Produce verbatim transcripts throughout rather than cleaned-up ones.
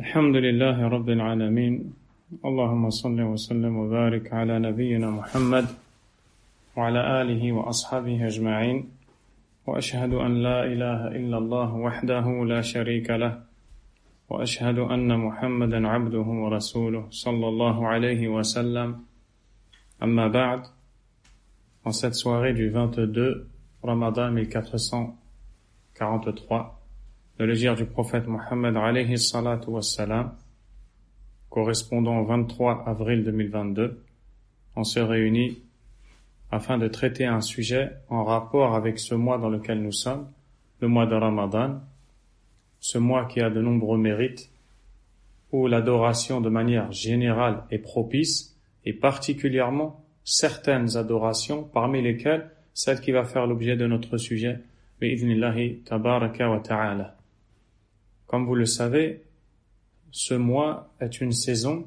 الحمد لله رب العالمين اللهم صل وسلم وبارك على نبينا محمد وعلى آله وأصحابه أجمعين وأشهد أن لا إله إلا الله وحده لا شريك له وأشهد أن محمدا عبده ورسوله صلى الله عليه وسلم أما بعد. En cette soirée du vingt-deux Ramadan mille quatre cent quarante-trois de l'hégire du prophète Mohammed alayhi salatu wassalam, correspondant au vingt-trois avril deux mille vingt-deux, on se réunit afin de traiter un sujet en rapport avec ce mois dans lequel nous sommes, le mois de Ramadan, ce mois qui a de nombreux mérites, où l'adoration de manière générale est propice, et particulièrement certaines adorations, parmi lesquelles celle qui va faire l'objet de notre sujet, bi'idhnillahi tabaraka wa ta'ala. Comme vous le savez, ce mois est une saison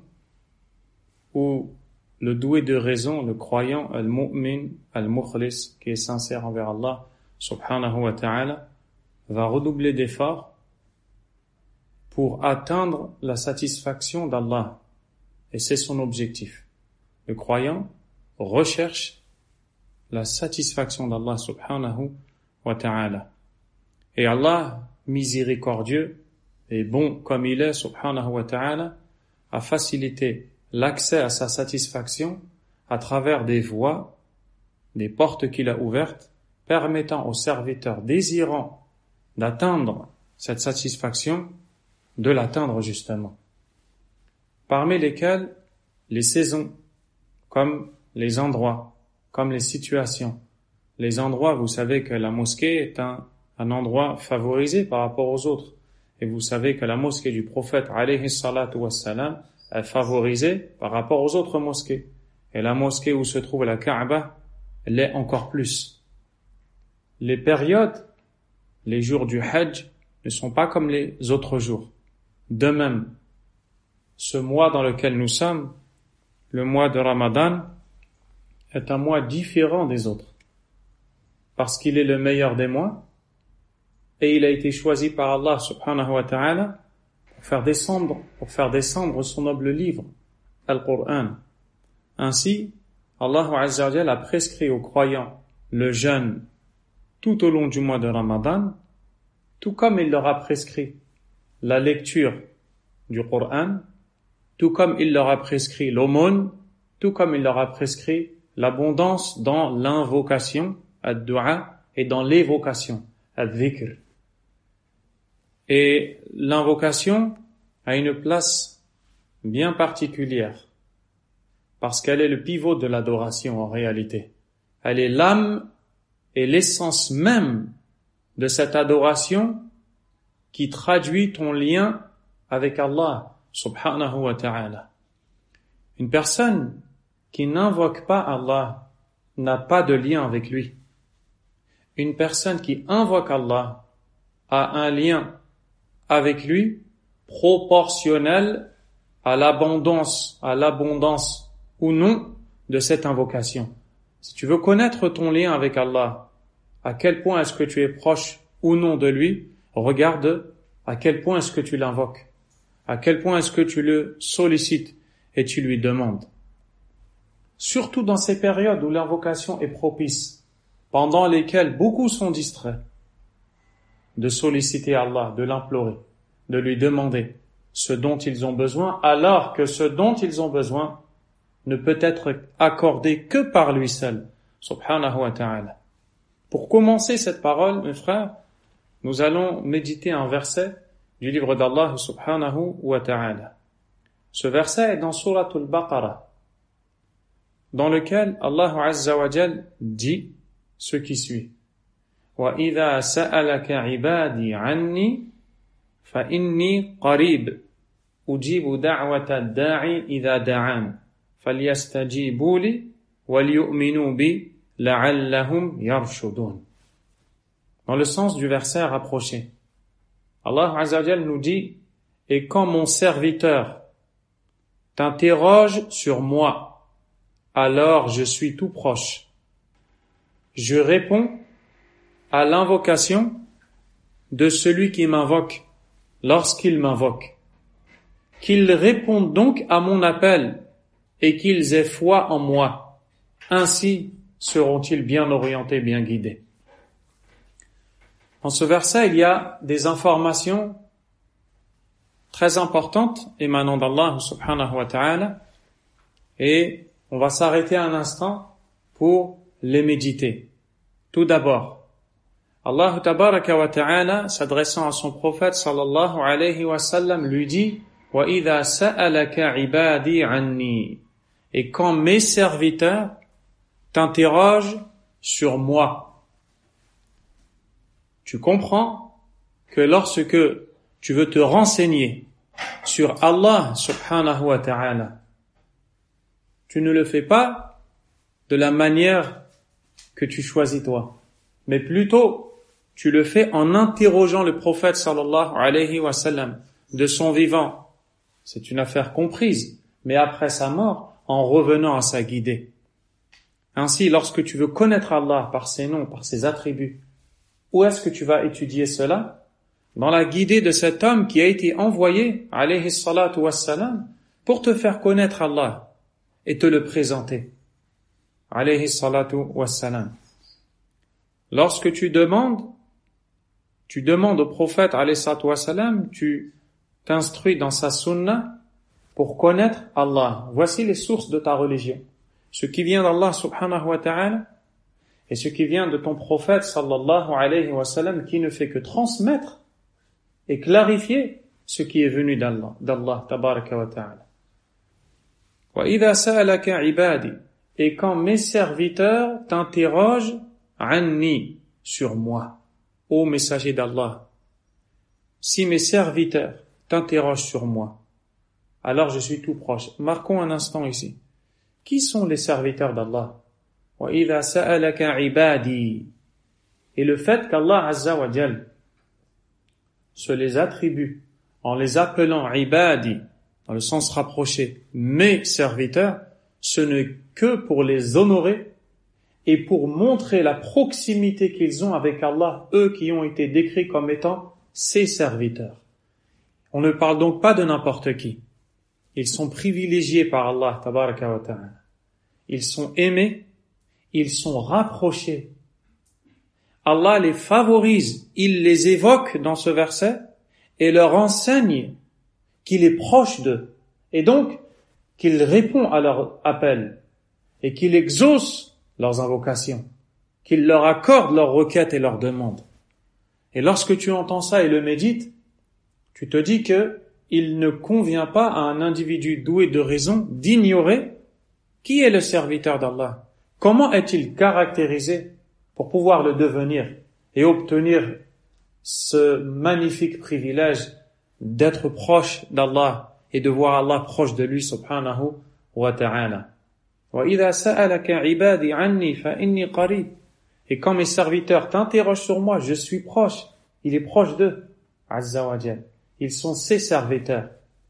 où le doué de raison, le croyant, al-mu'min, al-mukhlis, qui est sincère envers Allah, subhanahu wa ta'ala, va redoubler d'efforts pour atteindre la satisfaction d'Allah. Et c'est son objectif. Le croyant recherche la satisfaction d'Allah, subhanahu wa ta'ala. Et Allah, miséricordieux, et bon comme il est, subhanahu wa ta'ala, a facilité l'accès à sa satisfaction à travers des voies, des portes qu'il a ouvertes, permettant aux serviteurs désirant d'atteindre cette satisfaction, de l'atteindre justement. Parmi lesquelles les saisons, comme les endroits, comme les situations. Les endroits, vous savez que la mosquée est un, un endroit favorisé par rapport aux autres. Et vous savez que la mosquée du prophète, alayhi salatu wassalam, est favorisée par rapport aux autres mosquées. Et la mosquée où se trouve la Kaaba, elle l'est encore plus. Les périodes, les jours du Hajj, ne sont pas comme les autres jours. De même, ce mois dans lequel nous sommes, le mois de Ramadan, est un mois différent des autres. Parce qu'il est le meilleur des mois, et il a été choisi par Allah subhanahu wa ta'ala pour faire descendre, pour faire descendre son noble livre, Al-Qur'an. Ainsi, Allah azza wa jalla a prescrit aux croyants le jeûne tout au long du mois de Ramadan, tout comme il leur a prescrit la lecture du Qur'an, tout comme il leur a prescrit l'aumône, tout comme il leur a prescrit l'abondance dans l'invocation, ad-du'a, et dans l'évocation, ad-dhikr. Et l'invocation a une place bien particulière, parce qu'elle est le pivot de l'adoration en réalité. Elle est l'âme et l'essence même de cette adoration qui traduit ton lien avec Allah, subhanahu wa ta'ala. Une personne qui n'invoque pas Allah n'a pas de lien avec lui. Une personne qui invoque Allah a un lien avec lui proportionnel à l'abondance, à l'abondance ou non de cette invocation. Si tu veux connaître ton lien avec Allah, à quel point est-ce que tu es proche ou non de lui, regarde à quel point est-ce que tu l'invoques, à quel point est-ce que tu le sollicites et tu lui demandes. Surtout dans ces périodes où l'invocation est propice, pendant lesquelles beaucoup sont distraits, de solliciter Allah, de l'implorer, de lui demander ce dont ils ont besoin, alors que ce dont ils ont besoin ne peut être accordé que par lui seul, subhanahu wa ta'ala. Pour commencer cette parole, mes frères, nous allons méditer un verset du livre d'Allah, subhanahu wa ta'ala. Ce verset est dans Suratul Baqarah, dans lequel Allah azza wa jal dit ce qui suit. وَإِذَا سَأَلَكَ عِبَادِي عَنِّي فَإِنِّي قَرِيبٌ أُجِيبُ دَعْوَةَ الدَّاعِ إِذَا دَعَانِ فَلْيَسْتَجِيبُوا لِي وَلْيُؤْمِنُوا بِي لَعَلَّهُمْ يَرْشُدُونَ. Dans le sens du verset rapproché, Allah azza wa jal nous dit: et quand mon serviteur t'interroge sur moi, alors je suis tout proche. Je réponds à l'invocation de celui qui m'invoque lorsqu'il m'invoque. qu'ils répondent donc à mon appel et qu'ils aient foi en moi. Ainsi seront-ils bien orientés, bien guidés. Dans ce verset, il y a des informations très importantes émanant d'Allah subhanahu wa ta'ala et on va s'arrêter un instant pour les méditer. Tout d'abord, Allah tabaraka wa ta'ala, s'adressant à son prophète sallallahu alayhi wa sallam, lui dit « Wa idha sa'alaka ibadi anni » et quand mes serviteurs t'interrogent sur moi. Tu comprends que lorsque tu veux te renseigner sur Allah subhanahu wa ta'ala, tu ne le fais pas de la manière que tu choisis toi, mais plutôt tu le fais en interrogeant le prophète sallallahu alayhi wa sallam de son vivant. C'est une affaire comprise, mais après sa mort, en revenant à sa guidée. Ainsi, lorsque tu veux connaître Allah par ses noms, par ses attributs, où est-ce que tu vas étudier cela? Dans la guidée de cet homme qui a été envoyé, alayhi salatu wassalam, pour te faire connaître Allah et te le présenter. Alayhi salatu wassalam. Lorsque tu demandes, tu demandes au prophète, alayhi salatu wassalam, tu t'instruis dans sa sunna pour connaître Allah. Voici les sources de ta religion. Ce qui vient d'Allah subhanahu wa ta'ala et ce qui vient de ton prophète sallallahu alayhi wa sallam qui ne fait que transmettre et clarifier ce qui est venu d'Allah, d'Allah tabaraka wa ta'ala. Wa idha sa'alaka ibadi, et quand mes serviteurs t'interrogent anni, sur moi, ô messager d'Allah. Si mes serviteurs t'interrogent sur moi, alors je suis tout proche. Marquons un instant ici. Qui sont les serviteurs d'Allah? Wa idha sa'alaka ibadi. Et le fait qu'Allah azza wa jal se les attribue en les appelant ibadi, dans le sens rapproché, mes serviteurs, ce n'est que pour les honorer et pour montrer la proximité qu'ils ont avec Allah, eux qui ont été décrits comme étant ses serviteurs. On ne parle donc pas de n'importe qui. Ils sont privilégiés par Allah, tabaraka wa ta'ala. Ils sont aimés, ils sont rapprochés. Allah les favorise, il les évoque dans ce verset et leur enseigne qu'il est proche d'eux. Et donc, qu'il répond à leur appel et qu'il exauce leurs invocations, qu'il leur accorde leurs requêtes et leurs demandes. Et lorsque tu entends ça et le médites, tu te dis que il ne convient pas à un individu doué de raison d'ignorer qui est le serviteur d'Allah. Comment est-il caractérisé pour pouvoir le devenir et obtenir ce magnifique privilège d'être proche d'Allah et de voir Allah proche de lui subhanahu wa ta'ala. Wa idha sa'alaka ibadi anni fa inni qarib. Et quand mes serviteurs t'interrogent sur moi, je suis proche. Il est proche d'eux, azza wa jal. Ils sont ses serviteurs.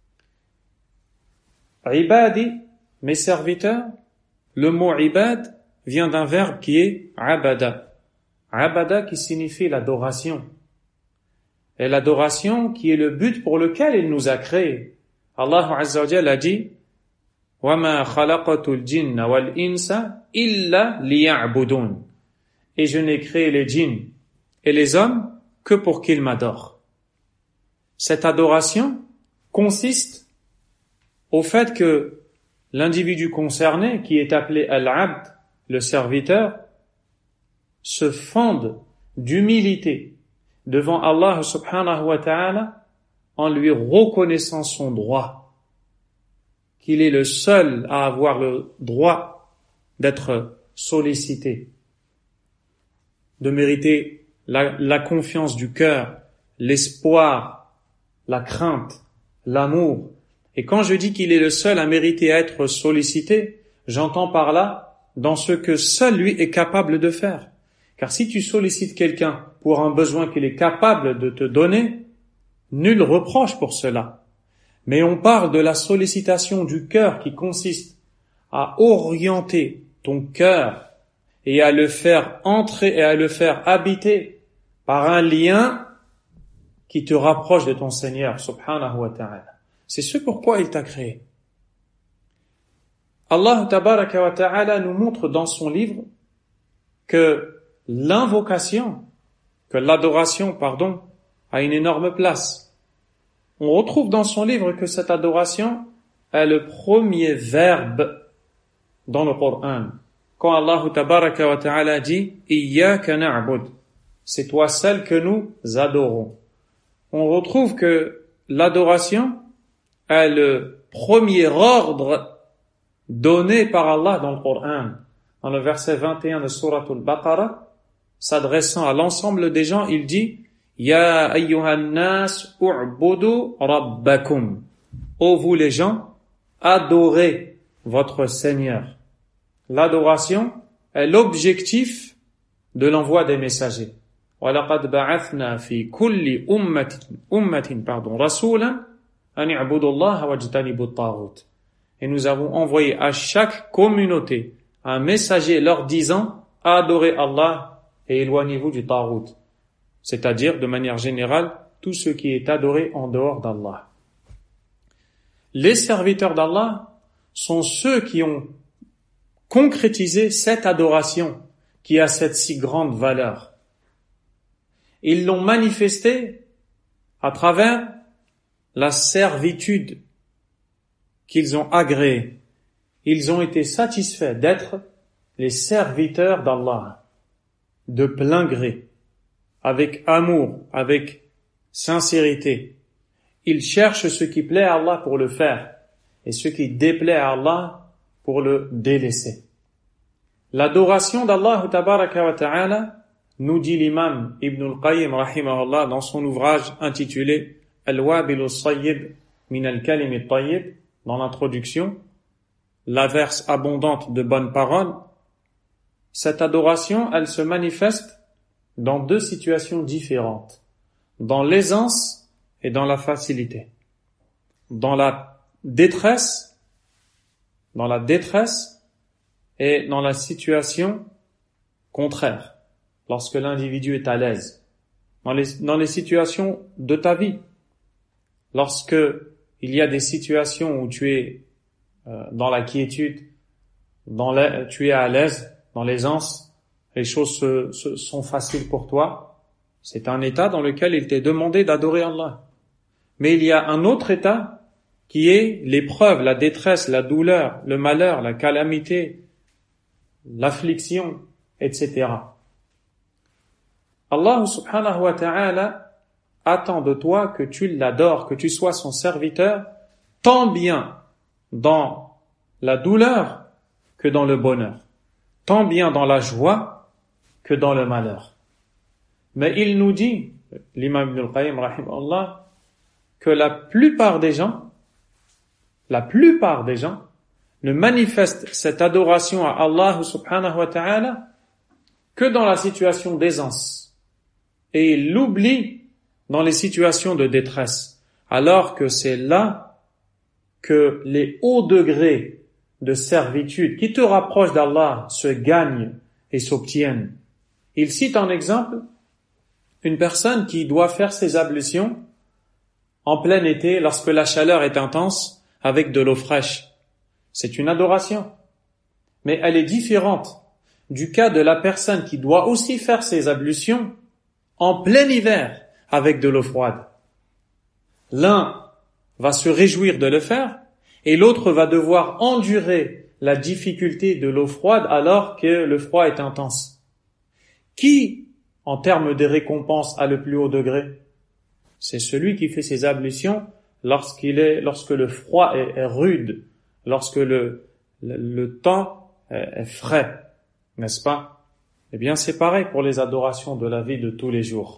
Ibadi, mes serviteurs, le mot ibad vient d'un verbe qui est abada. Abada qui signifie l'adoration. Et l'adoration qui est le but pour lequel il nous a créés. Allah azza wa jal a dit وَمَا خَلَقَتُ الْجِنَّ وَالْإِنسَ إِلَّا لِيَعْبُدُونَ. Et je n'ai créé les djinns et les hommes que pour qu'ils m'adorent. Cette adoration consiste au fait que l'individu concerné, qui est appelé al-abd, le serviteur, se fonde d'humilité devant Allah subhanahu wa ta'ala en lui reconnaissant son droit, qu'il est le seul à avoir le droit d'être sollicité, de mériter la, la confiance du cœur, l'espoir, la crainte, l'amour. Et quand je dis qu'il est le seul à mériter à être sollicité, j'entends par là dans ce que seul lui est capable de faire. Car si tu sollicites quelqu'un pour un besoin qu'il est capable de te donner, nul reproche pour cela. Mais on parle de la sollicitation du cœur qui consiste à orienter ton cœur et à le faire entrer et à le faire habiter par un lien qui te rapproche de ton Seigneur, subhanahu wa ta'ala. C'est ce pourquoi il t'a créé. Allah tabaraka wa ta'ala nous montre dans son livre que l'invocation, que l'adoration, pardon, a une énorme place. On retrouve dans son livre que cette adoration est le premier verbe dans le Coran. Quand Allah tabaraka wa ta'ala dit « Iyyaka na'bud » c'est toi seul que nous adorons. On retrouve que l'adoration est le premier ordre donné par Allah dans le Coran. Dans le verset vingt et un de Sourate Al-Baqarah, s'adressant à l'ensemble des gens, il dit « Ya ayyuhan nas u'budu rabbakum » Ô vous les gens, adorez votre Seigneur. L'adoration est l'objectif de l'envoi des messagers. وَلَقَدْ بَعَثْنَا فِي كُلِّ أُمَّةٍ أُمَّةٍ pardon رَسُولًا أَنِ اعْبُدُوا اللَّهَ وَاجْتَنِبُوا الطَّاغُوتَ. Et nous avons envoyé à chaque communauté un messager leur disant « Adorez Allah et éloignez-vous du Taghut », c'est-à-dire, de manière générale, tout ce qui est adoré en dehors d'Allah. Les serviteurs d'Allah sont ceux qui ont concrétisé cette adoration qui a cette si grande valeur. Ils l'ont manifesté à travers la servitude qu'ils ont agréée. Ils ont été satisfaits d'être les serviteurs d'Allah, de plein gré, avec amour, avec sincérité. Ils cherchent ce qui plaît à Allah pour le faire et ce qui déplaît à Allah pour le délaisser. L'adoration d'Allah tabaraka wa ta'ala, nous dit l'imam Ibn al-Qayyim rahimahullah dans son ouvrage intitulé Al-Wabil al-Sayyib min al-Kalim al-Tayyib, dans l'introduction, l'averse abondante de bonnes paroles. Cette adoration, elle se manifeste dans deux situations différentes, dans l'aisance et dans la facilité. Dans la détresse, dans la détresse et dans la situation contraire, lorsque l'individu est à l'aise. Dans les, dans les situations de ta vie, lorsque il y a des situations où tu es euh, dans la quiétude, dans la, tu es à l'aise, dans l'aisance, les choses se, se, sont faciles pour toi, c'est un état dans lequel il t'est demandé d'adorer Allah. Mais il y a un autre état qui est l'épreuve, la détresse, la douleur, le malheur, la calamité, l'affliction, et cetera. Allah subhanahu wa ta'ala attend de toi que tu l'adores, que tu sois son serviteur, tant bien dans la douleur que dans le bonheur, tant bien dans la joie que dans le malheur. Mais il nous dit, l'imam Ibn al-Qayyim rahimahullah, que la plupart des gens, la plupart des gens ne manifestent cette adoration à Allah subhanahu wa ta'ala que dans la situation d'aisance. Et ils l'oublient dans les situations de détresse. Alors que c'est là que les hauts degrés de servitude qui te rapprochent d'Allah se gagnent et s'obtiennent. Il cite en exemple une personne qui doit faire ses ablutions en plein été lorsque la chaleur est intense avec de l'eau fraîche. C'est une adoration. Mais elle est différente du cas de la personne qui doit aussi faire ses ablutions en plein hiver avec de l'eau froide. L'un va se réjouir de le faire et l'autre va devoir endurer la difficulté de l'eau froide alors que le froid est intense. Qui, en termes de récompense, a le plus haut degré? C'est celui qui fait ses ablutions lorsqu'il est, lorsque le froid est, est rude, lorsque le, le, le temps est, est frais, n'est-ce pas? Eh bien, c'est pareil pour les adorations de la vie de tous les jours.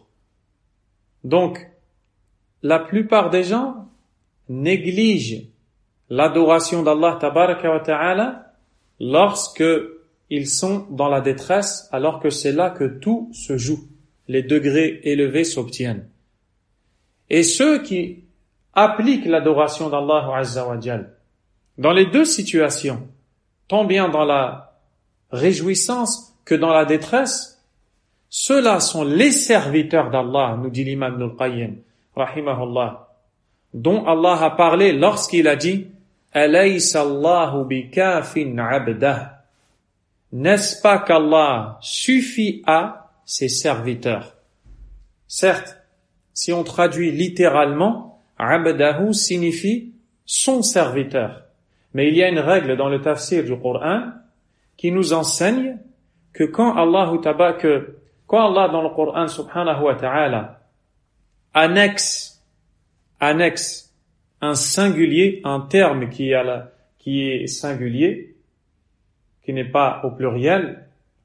Donc, la plupart des gens négligent l'adoration d'Allah tabaraka wa ta'ala lorsque ils sont dans la détresse, alors que c'est là que tout se joue. Les degrés élevés s'obtiennent. Et ceux qui appliquent l'adoration d'Allah azza wa jal dans les deux situations, tant bien dans la réjouissance que dans la détresse, ceux-là sont les serviteurs d'Allah, nous dit l'imam Ibn al-Qayyim, rahimahullah. dont Allah a parlé lorsqu'il a dit « Alaysa Allahu bikafin abdah » N'est-ce pas qu'Allah suffit à ses serviteurs? Certes, si on traduit littéralement, « abdahu » signifie son serviteur. Mais il y a une règle dans le tafsir du Coran qui nous enseigne que quand Allah, que quand Allah dans le Coran subhanahu wa ta'ala annexe, annexe un singulier, un terme qui, a la, qui est singulier, qui n'est pas au pluriel,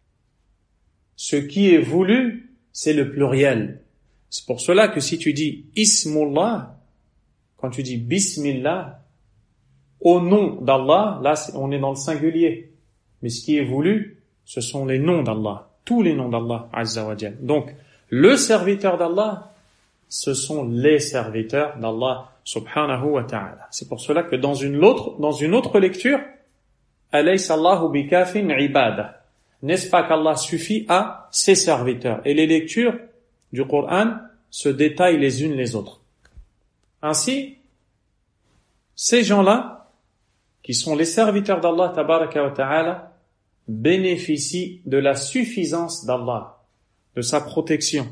ce qui est voulu, c'est le pluriel. C'est pour cela que si tu dis Ismullah, quand tu dis Bismillah, au nom d'Allah, là on est dans le singulier. Mais ce qui est voulu, ce sont les noms d'Allah, tous les noms d'Allah Azza wa Jal. Donc, le serviteur d'Allah, ce sont les serviteurs d'Allah subhanahu wa ta'ala. C'est pour cela que dans une autre, dans une autre lecture, Alaysa Allahu bikafin ibadah. N'est-ce pas qu'Allah suffit à ses serviteurs? Et les lectures du Coran se détaillent les unes les autres. Ainsi, ces gens-là, qui sont les serviteurs d'Allah tabaraka wa ta'ala, bénéficient de la suffisance d'Allah, de sa protection.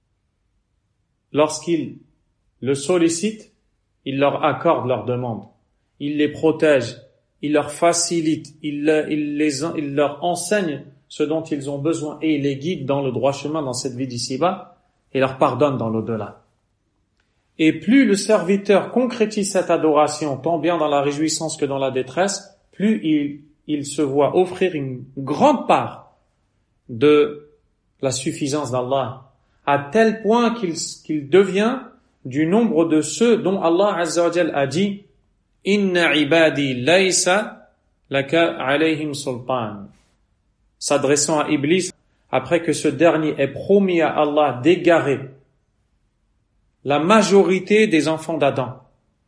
Lorsqu'ils le sollicitent, il leur accorde leurs demandes. Il les protège, il leur facilite, il, il, les, il leur enseigne ce dont ils ont besoin et il les guide dans le droit chemin dans cette vie d'ici-bas et leur pardonne dans l'au-delà. Et plus le serviteur concrétise cette adoration, tant bien dans la réjouissance que dans la détresse, plus il, il se voit offrir une grande part de la suffisance d'Allah, à tel point qu'il, qu'il devient du nombre de ceux dont Allah Azza wa Jal a dit « Inna ibadi laysa laka alayhim sultan » s'adressant à Iblis après que ce dernier ait promis à Allah d'égarer la majorité des enfants d'Adam,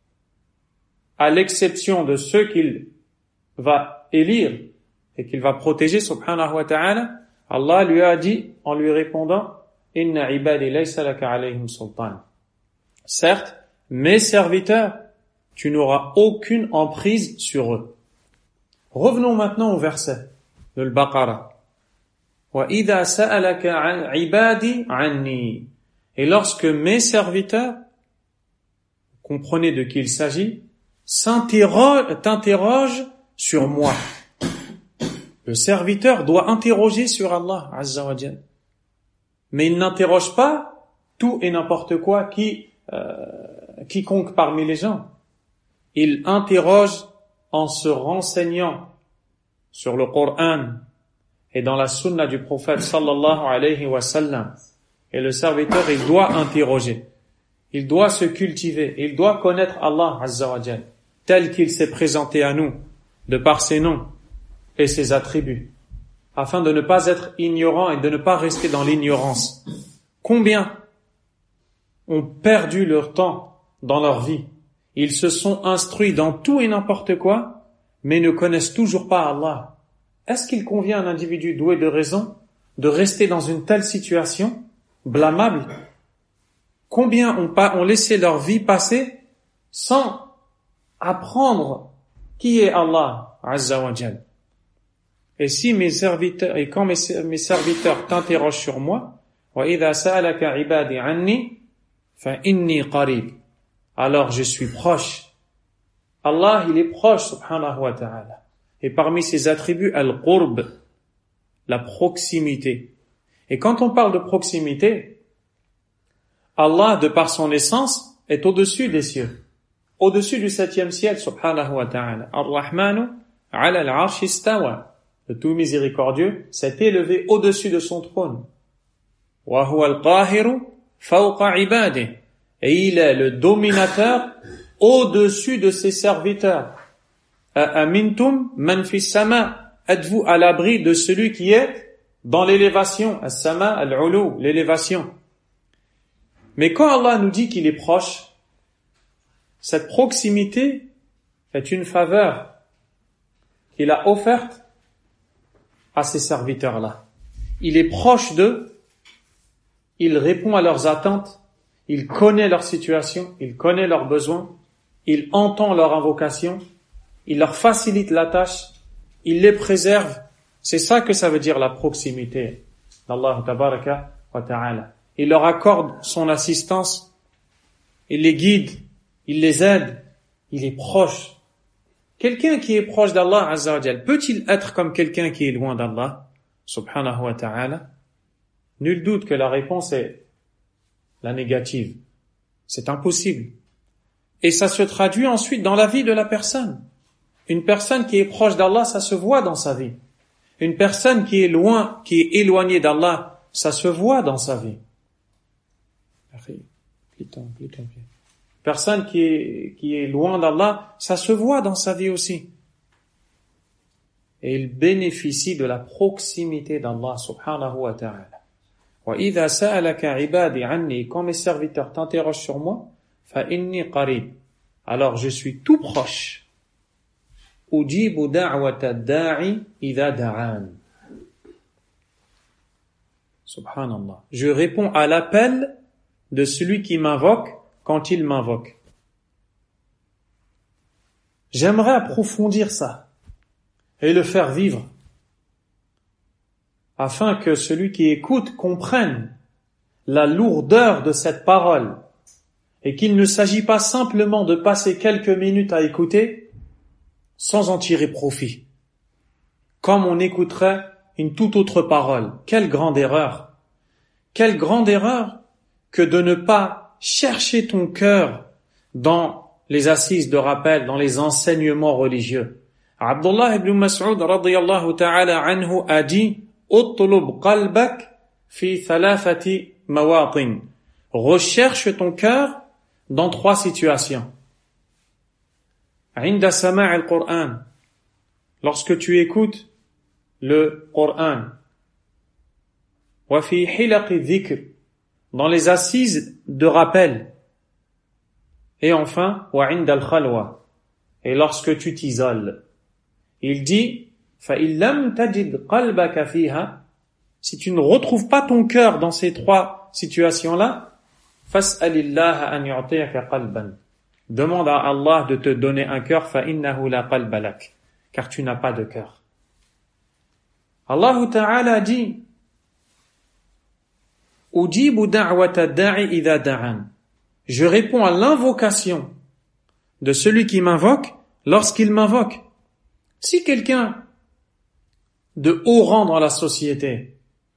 à l'exception de ceux qu'il va élire et qu'il va protéger, subhanahu wa ta'ala. Allah lui a dit en lui répondant « Inna ibadi laysa laka alayhim sultan » Certes, mes serviteurs, tu n'auras aucune emprise sur eux. Revenons maintenant au verset de l'Baqarah. Wa idha sa'alaka 'ibadi 'anni. Et lorsque mes serviteurs, comprenez de qui il s'agit, s'interrogent, t'interrogent sur moi. Le serviteur doit interroger sur Allah Azza wa Jal. Mais il n'interroge pas tout et n'importe quoi qui euh, quiconque parmi les gens. Il interroge en se renseignant sur le Coran et dans la sunna du prophète sallallahu alayhi wa sallam. Et le serviteur, il doit interroger. Il doit se cultiver. Il doit connaître Allah Azza wa Jal tel qu'il s'est présenté à nous de par ses noms et ses attributs, afin de ne pas être ignorant et de ne pas rester dans l'ignorance. Combien ont perdu leur temps dans leur vie? Ils se sont instruits dans tout et n'importe quoi, mais ne connaissent toujours pas Allah. Est-ce qu'il convient à un individu doué de raison de rester dans une telle situation blâmable? Combien ont, pas, ont laissé leur vie passer sans apprendre qui est Allah Azza wa Jal? Et si mes serviteurs, et quand mes, mes serviteurs t'interrogent sur moi, wa idha sa'alaka ibadi anni fa inni qarib. Alors je suis proche. Allah, il est proche, subhanahu wa ta'ala. Et parmi ses attributs, al-qurb, la proximité. Et quand on parle de proximité, Allah, de par son essence, est au-dessus des cieux. Au-dessus du septième ciel, subhanahu wa ta'ala. Ar-Rahmanu ala al-arsh istawa. Le tout miséricordieux s'est élevé au-dessus de son trône. Wa huwa al-qahiru fawqa ibadihi. Et il est le dominateur au-dessus de ses serviteurs. Amintum man fis sama. Êtes-vous à l'abri de celui qui est dans l'élévation? As-sama al-ulu, l'élévation. Mais quand Allah nous dit qu'il est proche, cette proximité est une faveur qu'il a offerte à ces serviteurs-là. Il est proche d'eux, il répond à leurs attentes, il connaît leur situation, il connaît leurs besoins, il entend leur invocation, il leur facilite la tâche, il les préserve. C'est ça que ça veut dire la proximité d'Allah tabaraka wa ta'ala. Il leur accorde son assistance, il les guide, il les aide, il est proche. Quelqu'un qui est proche d'Allah Azza wa Jal, peut-il être comme quelqu'un qui est loin d'Allah subhanahu wa ta'ala? Nul doute que la réponse est la négative. C'est impossible. Et ça se traduit ensuite dans la vie de la personne. Une personne qui est proche d'Allah, ça se voit dans sa vie. Une personne qui est loin, qui est éloignée d'Allah, ça se voit dans sa vie. Personne qui est, qui est loin d'Allah, ça se voit dans sa vie aussi. Et il bénéficie de la proximité d'Allah subhanahu wa ta'ala. Wa idha sa'alaka ibadi anni, quand mes serviteurs t'interrogent sur moi, fa inni qarib. Alors je suis tout proche. Ujibu da'wata da'i idha da'an. Subhanallah. Je réponds à l'appel de celui qui m'invoque quand il m'invoque. J'aimerais approfondir ça et le faire vivre afin que celui qui écoute comprenne la lourdeur de cette parole et qu'il ne s'agit pas simplement de passer quelques minutes à écouter sans en tirer profit, comme on écouterait une toute autre parole. Quelle grande erreur! Quelle grande erreur que de ne pas chercher ton cœur dans les assises de rappel, dans les enseignements religieux. Abdullah ibn Mas'ud radiyallahu ta'ala anhu a dit « Utlub qalbak fi thalathati mawatin » Recherche ton cœur dans trois situations. Inda sama' al-Qur'an, lorsque tu écoutes le Qur'an. Wa fi hilaqi dhikr, dans les assises de rappel. Et enfin, wa 'inda al-khalwa, et lorsque tu t'isoles. Il dit, fa in lam tajid qalbaka fiha, si tu ne retrouves pas ton cœur dans ces trois situations-là, fas'alillaha an yu'tiyaka qalban. Demande à Allah de te donner un cœur, fa innahu la qalba lak, car tu n'as pas de cœur. Allah Ta'ala dit, Ujibu da'wata da'i idha da'an. Je réponds à l'invocation de celui qui m'invoque lorsqu'il m'invoque. Si quelqu'un de haut rang dans la société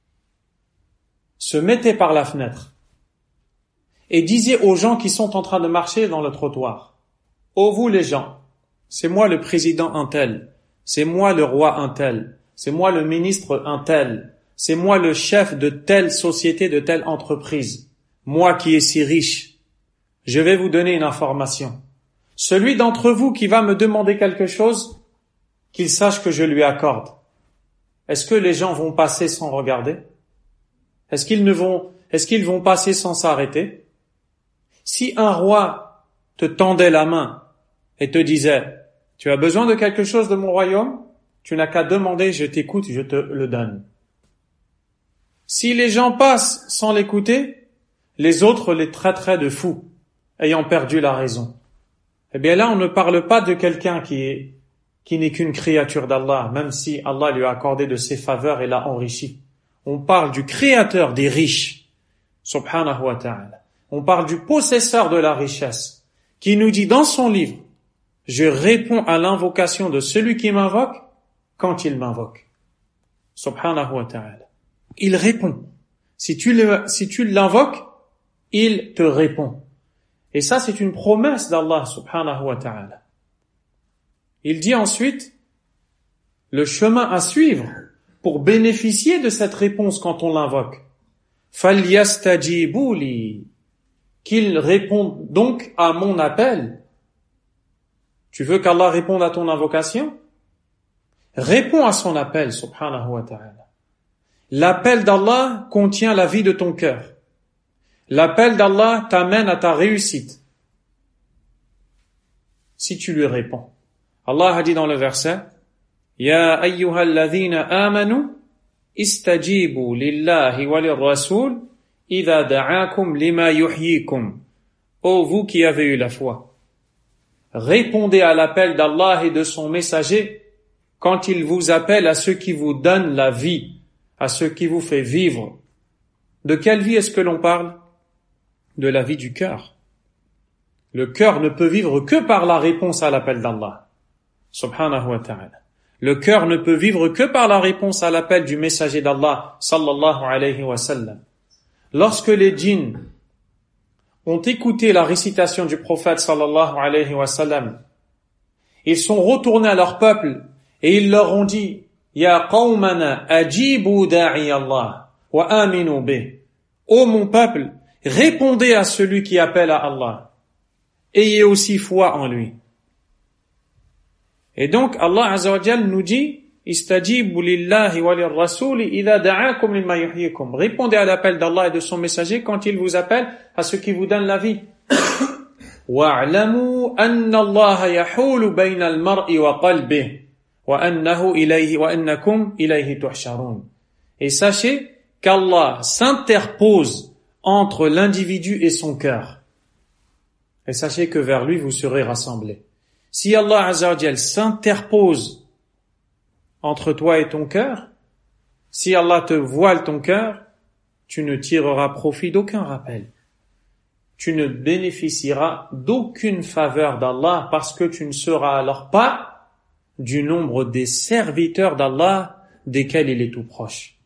se mettait par la fenêtre et disait aux gens qui sont en train de marcher dans le trottoir, « Ô vous les gens, c'est moi le président un tel, c'est moi le roi un tel, c'est moi le ministre un tel, c'est moi le chef de telle société, de telle entreprise, moi qui est si riche, je vais vous donner une information. Celui d'entre vous qui va me demander quelque chose, qu'il sache que je lui accorde. » Est-ce que les gens vont passer sans regarder? Est-ce qu'ils ne vont, est-ce qu'ils vont passer sans s'arrêter? Si un roi te tendait la main et te disait, tu as besoin de quelque chose de mon royaume? Tu n'as qu'à demander, je t'écoute, je te le donne. Si les gens passent sans l'écouter, les autres les traiteraient de fous, ayant perdu la raison. Eh bien là, on ne parle pas de quelqu'un qui est, qui n'est qu'une créature d'Allah, même si Allah lui a accordé de ses faveurs et l'a enrichi. On parle du créateur des riches, subhanahu wa ta'ala. On parle du possesseur de la richesse, qui nous dit dans son livre, je réponds à l'invocation de celui qui m'invoque quand il m'invoque. Subhanahu wa ta'ala. Il répond. Si tu le, si tu l'invoques, il te répond. Et ça, c'est une promesse d'Allah subhanahu wa ta'ala. Il dit ensuite, le chemin à suivre pour bénéficier de cette réponse quand on l'invoque. فَلْيَسْتَجِيبُوا لِي, qu'il réponde donc à mon appel. Tu veux qu'Allah réponde à ton invocation? Réponds à son appel, subhanahu wa ta'ala. L'appel d'Allah contient la vie de ton cœur. L'appel d'Allah t'amène à ta réussite. Si tu lui réponds. Allah a dit dans le verset, Ya ayyuhalladhina amanu istajibu lillahi wa lirrasul idha da'akum lima yuhyikum. Ô vous qui avez eu la foi, répondez à l'appel d'Allah et de son messager quand il vous appelle à ce qui vous donne la vie, à ce qui vous fait vivre. De quelle vie est-ce que l'on parle? De la vie du cœur. Le cœur ne peut vivre que par la réponse à l'appel d'Allah, subhanahu wa ta'ala. Le cœur ne peut vivre que par la réponse à l'appel du messager d'Allah, sallallahu alayhi wa sallam. Lorsque les djinns ont écouté la récitation du prophète, sallallahu alayhi wa sallam, ils sont retournés à leur peuple et ils leur ont dit, Ya qawmana ajibu da'i Allah wa aminu bih. Ô mon peuple, répondez à celui qui appelle à Allah. Ayez aussi foi en lui. Et donc, Allah Azza wa Jal nous dit, Istajibu lillahi wa lirrasuli idha da'akum lima yuhyikum. Répondez à l'appel d'Allah et de son messager quand il vous appelle à ce qui vous donne la vie. Wa'lamu anna Allah yahulu bayna al-mar'i wa qalbihi wa annahu ilayhi wa annakum ilayhi tuhsharun. Et sachez qu'Allah s'interpose entre l'individu et son cœur. Et sachez que vers lui vous serez rassemblés. Si Allah Azza wa Jal s'interpose entre toi et ton cœur, si Allah te voile ton cœur, tu ne tireras profit d'aucun rappel. Tu ne bénéficieras d'aucune faveur d'Allah parce que tu ne seras alors pas du nombre des serviteurs d'Allah desquels il est tout proche.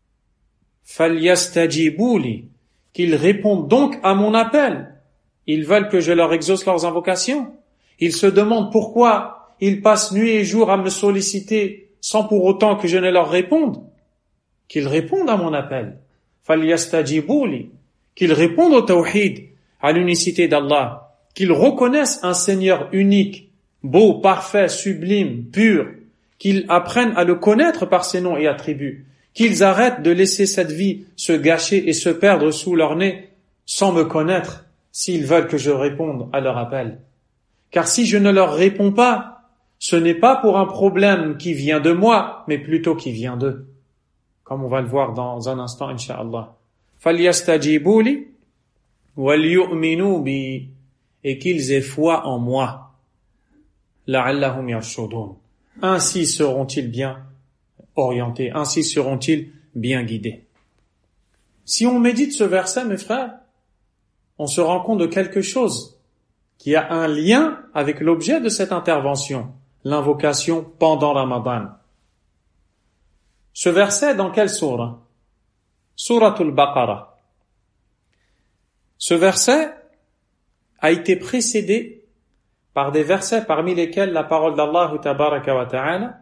فَلْيَسْتَجِيبُوا لِي, qu'ils répondent donc à mon appel. Ils veulent que je leur exauce leurs invocations. Ils se demandent pourquoi ils passent nuit et jour à me solliciter sans pour autant que je ne leur réponde. Qu'ils répondent à mon appel. فَلْيَسْتَجِيبُوا لِي, qu'ils répondent au tawhid, à l'unicité d'Allah, qu'ils reconnaissent un Seigneur unique, beau, parfait, sublime, pur, qu'ils apprennent à le connaître par ses noms et attributs, qu'ils arrêtent de laisser cette vie se gâcher et se perdre sous leur nez sans me connaître s'ils veulent que je réponde à leur appel. Car si je ne leur réponds pas, ce n'est pas pour un problème qui vient de moi, mais plutôt qui vient d'eux. Comme on va le voir dans un instant, incha'Allah. فَلْيَسْتَجِيبُوا لِي وَلْيُؤْمِنُوا بِي, et qu'ils aient foi en moi. لَعَلَّهُمْ يَرْشُدُونَ. Ainsi seront-ils bien orientés, ainsi seront-ils bien guidés. Si on médite ce verset, mes frères, on se rend compte de quelque chose qui a un lien avec l'objet de cette intervention, l'invocation pendant Ramadan. Ce verset dans quelle sourate? Souratul Baqarah. Ce verset a été précédé par des versets parmi lesquels la parole d'Allah tabaraka wa ta'ala,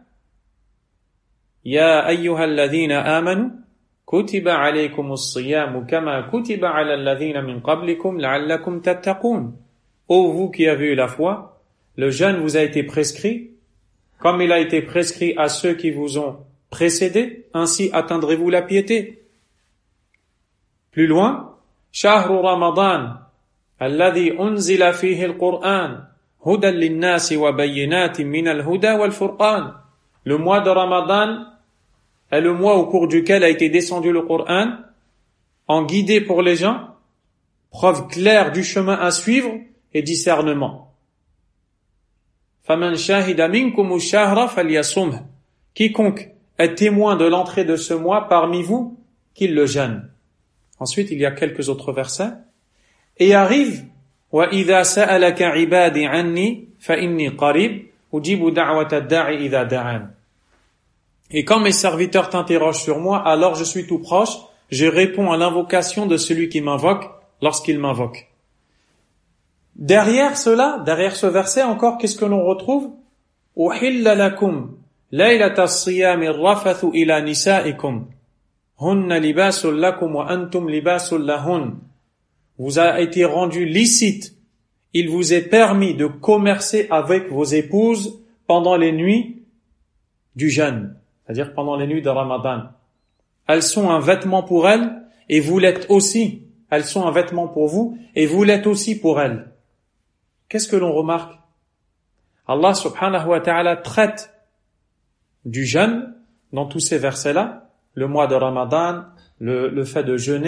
Ya ayyuhalladhina amanu kutiba alaykumus siyamu kama kutiba ala alladhina min qablikum la'allakum tattaqun. Ô vous qui avez eu la foi, le jeûne vous a été prescrit, comme il a été prescrit à ceux qui vous ont précédés, ainsi atteindrez-vous la piété. Plus loin, Shahru Ramadan, alladhi unzila fihi al-Qur'an, hudan lin-nasi wa bayyinatin min al-huda wal-furqan. Le mois de Ramadan est le mois au cours duquel a été descendu le Qur'an, en guidé pour les gens, preuve claire du chemin à suivre et discernement. فَمَنْ شَهِدَ مِنْكُمُ الشَّهْرَ فَلْيَصُمْهُ. Quiconque est témoin de l'entrée de ce mois parmi vous, qu'il le jeûne. Ensuite, il y a quelques autres versets. Et arrive وَإِذَا سَأَلَكَ عِبَادِي عَنِّي فَإِنِّي قَرِيبٌ أُجِيبُ دَعْوَةَ الدَّاعِ إِذَا دَعَانِ. Et quand mes serviteurs t'interrogent sur moi, alors je suis tout proche, je réponds à l'invocation de celui qui m'invoque lorsqu'il m'invoque. Derrière cela, derrière ce verset encore, qu'est-ce que l'on retrouve? أُحِلَّ لَكُمْ لَيْلَةَ الصِّيَامِ الرَّفَثُ إِلَى نِسَائِكُمْ هُنَّ لِبَاسٌ لَكُمْ وَأَنْتُمْ لِبَاسٌ لَهُنَّ. Vous a été rendu licite, il vous est permis de commercer avec vos épouses pendant les nuits du jeûne, c'est-à-dire pendant les nuits de Ramadan. Elles sont un vêtement pour elles et vous l'êtes aussi. Elles sont un vêtement pour vous et vous l'êtes aussi pour elles. Qu'est-ce que l'on remarque? Allah subhanahu wa ta'ala traite du jeûne dans tous ces versets-là, le mois de Ramadan, le, le fait de jeûner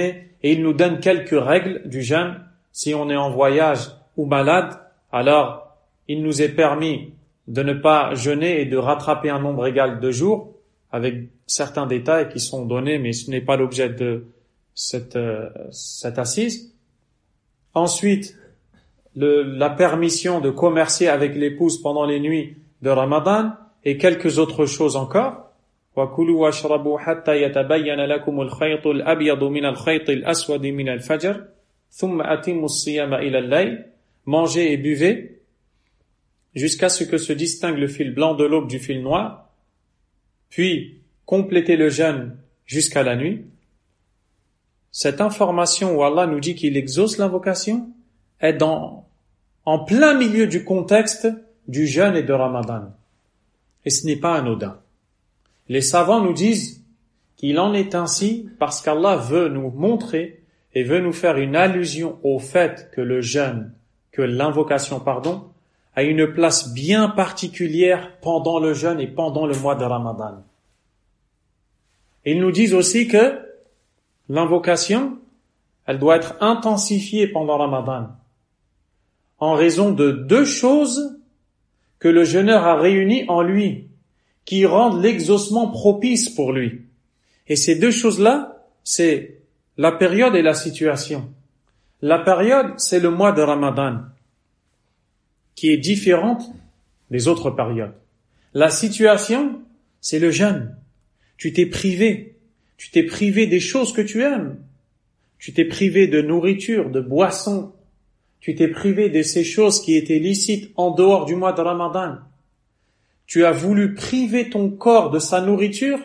Et il nous donne quelques règles du jeûne. Si on est en voyage ou malade, alors il nous est permis de ne pas jeûner et de rattraper un nombre égal de jours, avec certains détails qui sont donnés, mais ce n'est pas l'objet de cette, euh, cette assise. Ensuite, le, la permission de commercer avec l'épouse pendant les nuits de Ramadan et quelques autres choses encore. وَكُلُوا وَاشْرَبُوا حَتَّى يَتَبَيَّنَ لَكُمُ الْخَيْطُ الْأَبْيَضُ مِنَ الْخَيْطِ الْأَسْوَدِ مِنَ الْفَجْرِ ثُمَّ أَتِمُّوا الصِّيَامَ إِلَى اللَّيْلِ. Mangez et buvez jusqu'à ce que se distingue le fil blanc de l'aube du fil noir, puis complétez le jeûne jusqu'à la nuit. Cette information où Allah nous dit qu'il exauce l'invocation est dans, en plein milieu du contexte du jeûne et de Ramadan. Et ce n'est pas anodin. Les savants nous disent qu'il en est ainsi parce qu'Allah veut nous montrer et veut nous faire une allusion au fait que le jeûne, que l'invocation, pardon, a une place bien particulière pendant le jeûne et pendant le mois de Ramadan. Et ils nous disent aussi que l'invocation, elle doit être intensifiée pendant Ramadan en raison de deux choses que le jeûneur a réunies en lui, qui rendent l'exaucement propice pour lui. Et ces deux choses-là, c'est la période et la situation. La période, c'est le mois de Ramadan, qui est différente des autres périodes. La situation, c'est le jeûne. Tu t'es privé. Tu t'es privé des choses que tu aimes. Tu t'es privé de nourriture, de boissons. Tu t'es privé de ces choses qui étaient licites en dehors du mois de Ramadan. Tu as voulu priver ton corps de sa nourriture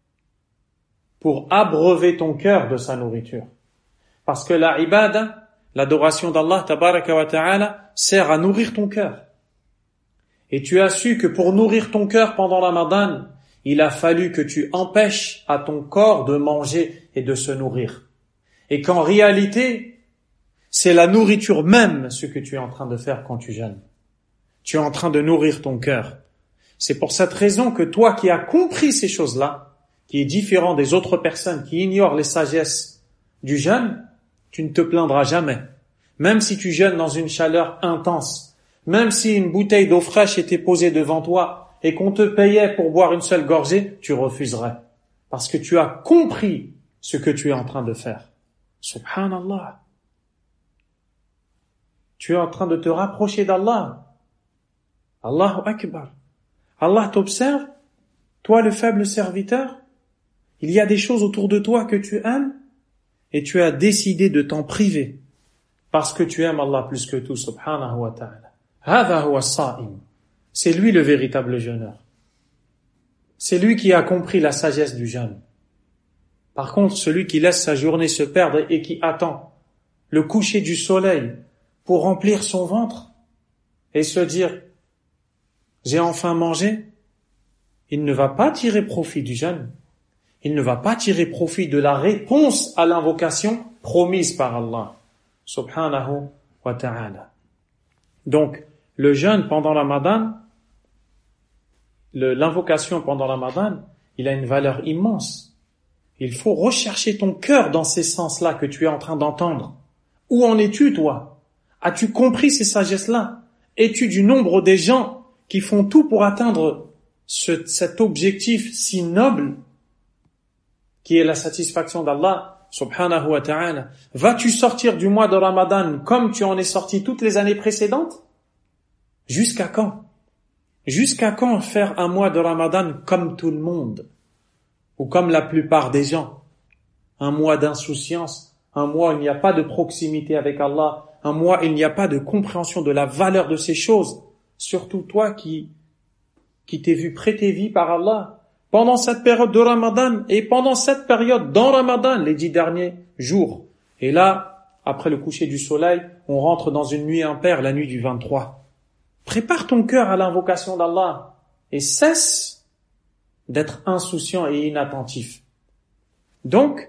pour abreuver ton cœur de sa nourriture. Parce que la ibada, l'adoration d'Allah tabaraka wa ta'ala, sert à nourrir ton cœur. Et tu as su que pour nourrir ton cœur pendant Ramadan, il a fallu que tu empêches à ton corps de manger et de se nourrir. Et qu'en réalité, c'est la nourriture même ce que tu es en train de faire quand tu jeûnes. Tu es en train de nourrir ton cœur. C'est pour cette raison que toi qui as compris ces choses-là, qui est différent des autres personnes qui ignorent les sagesses du jeûne, tu ne te plaindras jamais. Même si tu jeûnes dans une chaleur intense, même si une bouteille d'eau fraîche était posée devant toi et qu'on te payait pour boire une seule gorgée, tu refuserais. Parce que tu as compris ce que tu es en train de faire. Subhanallah. Tu es en train de te rapprocher d'Allah. Allahu Akbar. Allah t'observe, toi le faible serviteur, il y a des choses autour de toi que tu aimes et tu as décidé de t'en priver parce que tu aimes Allah plus que tout, subhanahu wa ta'ala. Hadha huwa as-sa'im. C'est lui le véritable jeûneur. C'est lui qui a compris la sagesse du jeûne. Par contre, celui qui laisse sa journée se perdre et qui attend le coucher du soleil pour remplir son ventre et se dire j'ai enfin mangé, il ne va pas tirer profit du jeûne. Il ne va pas tirer profit de la réponse à l'invocation promise par Allah, subhanahu wa ta'ala. Donc, le jeûne pendant le Ramadan, le, l'invocation pendant le Ramadan, il a une valeur immense. Il faut rechercher ton cœur dans ces sens-là que tu es en train d'entendre. Où en es-tu, toi? As-tu compris ces sagesses-là? Es-tu du nombre des gens qui font tout pour atteindre ce, cet objectif si noble qui est la satisfaction d'Allah subhanahu wa ta'ala? Vas-tu sortir du mois de Ramadan comme tu en es sorti toutes les années précédentes? Jusqu'à quand? Jusqu'à quand faire un mois de Ramadan comme tout le monde? Ou comme la plupart des gens? Un mois d'insouciance, un mois où il n'y a pas de proximité avec Allah, un mois où il n'y a pas de compréhension de la valeur de ces choses. Surtout toi qui, qui t'es vu prêter vie par Allah pendant cette période de Ramadan et pendant cette période dans Ramadan, les dix derniers jours. Et là, après le coucher du soleil, on rentre dans une nuit impaire, la nuit du vingt-trois. Prépare ton cœur à l'invocation d'Allah et cesse d'être insouciant et inattentif. Donc,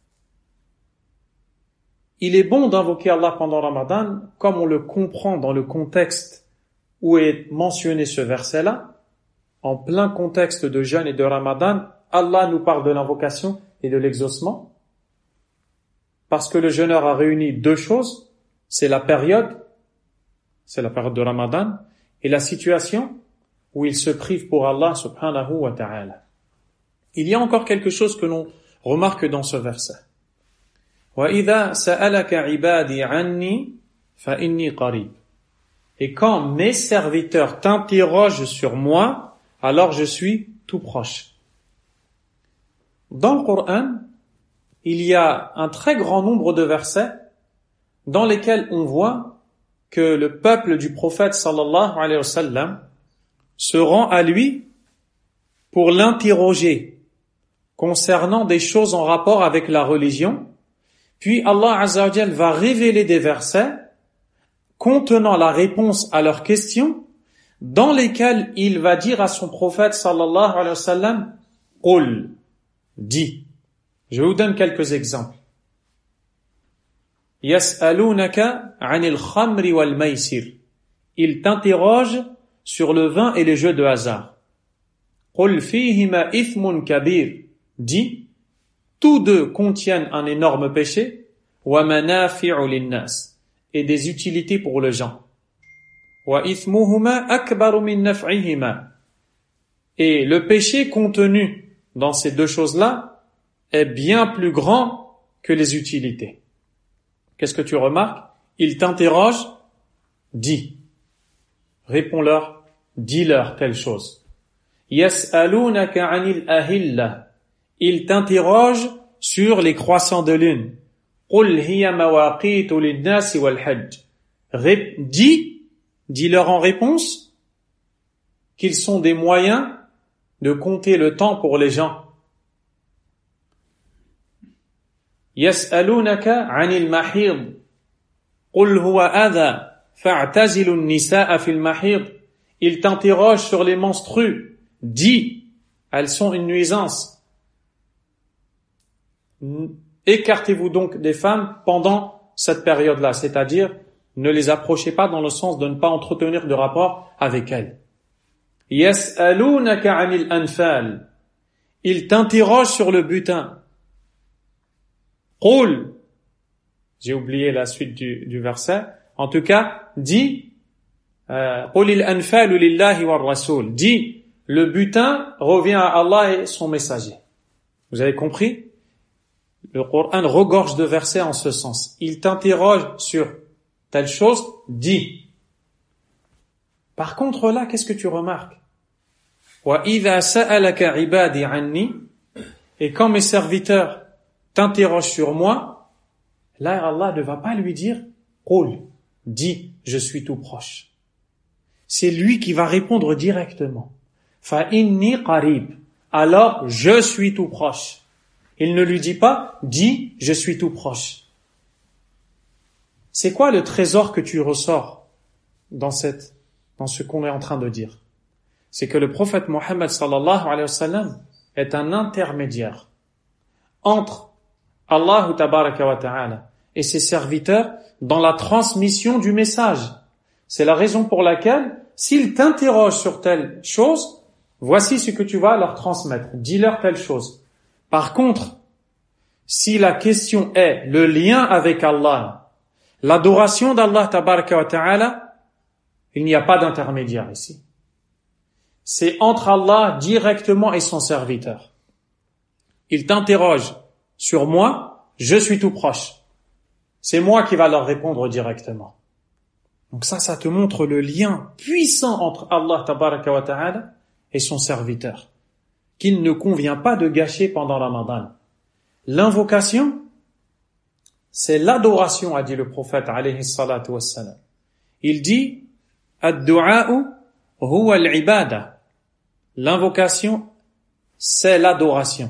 il est bon d'invoquer Allah pendant Ramadan, comme on le comprend dans le contexte où est mentionné ce verset-là, en plein contexte de jeûne et de Ramadan, Allah nous parle de l'invocation et de l'exaucement. parce que le jeûneur a réuni deux choses, c'est la période, c'est la période de Ramadan, et la situation où il se prive pour Allah subhanahu wa ta'ala. Il y a encore quelque chose que l'on remarque dans ce verset. وَإِذَا سَأَلَكَ عِبَادِي عَنِّي فَإِنِّي قَرِيبٌ. Et quand mes serviteurs t'interrogent sur moi, alors je suis tout proche. Dans le Coran, il y a un très grand nombre de versets dans lesquels on voit que le peuple du prophète sallallahu alayhi wa sallam se rend à lui pour l'interroger concernant des choses en rapport avec la religion. Puis Allah Azza wa Jal va révéler des versets contenant la réponse à leurs questions, dans lesquels il va dire à son prophète sallallahu alayhi wa sallam, Qul, dis. Je vous donne quelques exemples. Yas'alunaka 'anil khamri wal maysir. Il t'interroge sur le vin et les jeux de hasard. Qul fihima ithmun kabir. Dis, tous deux contiennent un énorme péché, wa manafi'u lin-nas, et des utilités pour les gens. Wa ithmuhuma akbaru min naf'ihima. Et le péché contenu dans ces deux choses-là est bien plus grand que les utilités. Qu'est-ce que tu remarques? Il t'interroge, dis. Réponds-leur, dis-leur telle chose. Yas'alunaka 'anil ahilla. Il t'interroge sur les croissants de lune. Qul hiya mawaqitu lin-nasi wal hajj. Dis, dis-leur en réponse qu'ils sont des moyens de compter le temps pour les gens. Yas'alunaka 'anil mahid. Qul huwa adha fa'tazilu an-nisaa fil mahid. Il t'interroge sur les menstrues. Dis, elles sont une nuisance. Écartez-vous donc des femmes pendant cette période-là, c'est-à-dire ne les approchez pas dans le sens de ne pas entretenir de rapport avec elles. Yas'alunaka 'anil anfal. Il t'interroge sur le butin. Qul. J'ai oublié la suite du, du verset. En tout cas, dis Qulil anfalu lillahi war rasul. Dis, le butin revient à Allah et son messager. Vous avez compris? Le Coran regorge de versets en ce sens. Il t'interroge sur telle chose, dis. Par contre là, qu'est-ce que tu remarques? Wa idha sa'alaka ibadi anni. Et quand mes serviteurs t'interrogent sur moi, là Allah ne va pas lui dire Qul, dis, je suis tout proche. C'est lui qui va répondre directement. Fa inni qarib. Alors je suis tout proche. Il ne lui dit pas, dis, je suis tout proche. C'est quoi le trésor que tu ressors dans cette, dans ce qu'on est en train de dire? C'est que le prophète Mohammed sallallahu alayhi wa sallam est un intermédiaire entre Allah tabaraka wa ta'ala et ses serviteurs dans la transmission du message. C'est la raison pour laquelle, s'ils t'interrogent sur telle chose, voici ce que tu vas leur transmettre. Dis-leur telle chose. Par contre, si la question est le lien avec Allah, l'adoration d'Allah tabaraka wa ta'ala, il n'y a pas d'intermédiaire ici. C'est entre Allah directement et son serviteur. Il t'interroge sur moi, je suis tout proche. C'est moi qui va leur répondre directement. Donc ça, ça te montre le lien puissant entre Allah tabaraka wa ta'ala et son serviteur, qu'il ne convient pas de gâcher pendant Ramadan. L'invocation, c'est l'adoration, a dit le prophète alayhi salatu wassalam. Il dit ad-du'a'u huwa al-ibada. L'invocation, c'est l'adoration.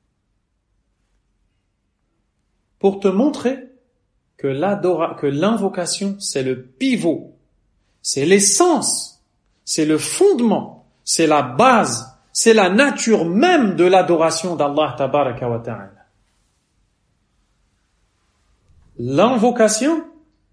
Pour te montrer que l'adora, que l'invocation, c'est le pivot, c'est l'essence, c'est le fondement, c'est la base, c'est la nature même de l'adoration d'Allah tabaraka wa ta'ala. L'invocation,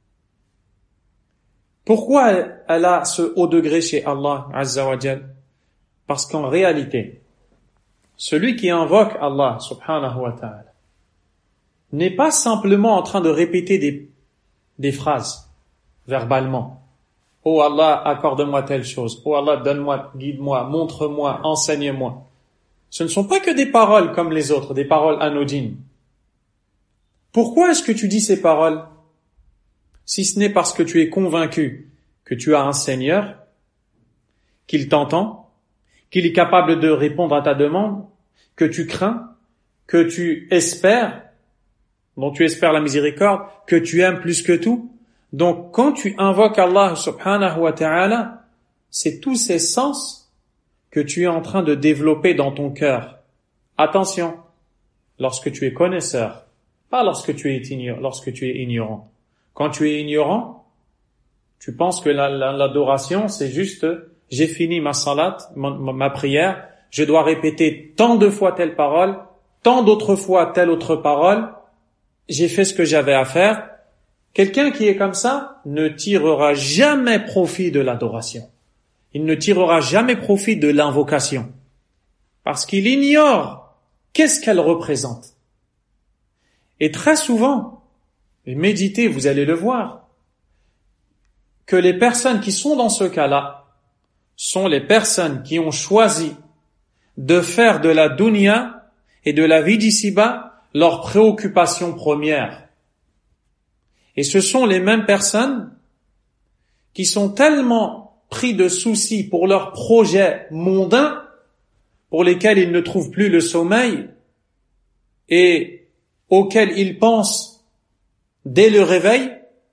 pourquoi elle a ce haut degré chez Allah azza wa jal? Parce qu'en réalité, celui qui invoque Allah subhanahu wa ta'ala, n'est pas simplement en train de répéter des, des phrases verbalement. Oh Allah, accorde-moi telle chose. Oh Allah, donne-moi, guide-moi, montre-moi, enseigne-moi. Ce ne sont pas que des paroles comme les autres, des paroles anodines. Pourquoi est-ce que tu dis ces paroles? Si ce n'est parce que tu es convaincu que tu as un Seigneur, qu'il t'entend, qu'il est capable de répondre à ta demande, que tu crains, que tu espères, dont tu espères la miséricorde, que tu aimes plus que tout. Donc, quand tu invoques Allah subhanahu wa ta'ala, c'est tous ces sens que tu es en train de développer dans ton cœur. Attention, lorsque tu es connaisseur, pas lorsque tu es ignorant, lorsque tu es ignorant. Quand tu es ignorant, tu penses que la, la, l'adoration, c'est juste, j'ai fini ma salat, ma, ma prière, je dois répéter tant de fois telle parole, tant d'autres fois telle autre parole, j'ai fait ce que j'avais à faire. Quelqu'un qui est comme ça ne tirera jamais profit de l'adoration. Il ne tirera jamais profit de l'invocation. Parce qu'il ignore qu'est-ce qu'elle représente. Et très souvent, et méditez, vous allez le voir, que les personnes qui sont dans ce cas-là sont les personnes qui ont choisi de faire de la dunya et de la vie d'ici-bas leur préoccupation première. Et ce sont les mêmes personnes qui sont tellement pris de soucis pour leurs projets mondains, pour lesquels ils ne trouvent plus le sommeil et auxquels ils pensent dès le réveil,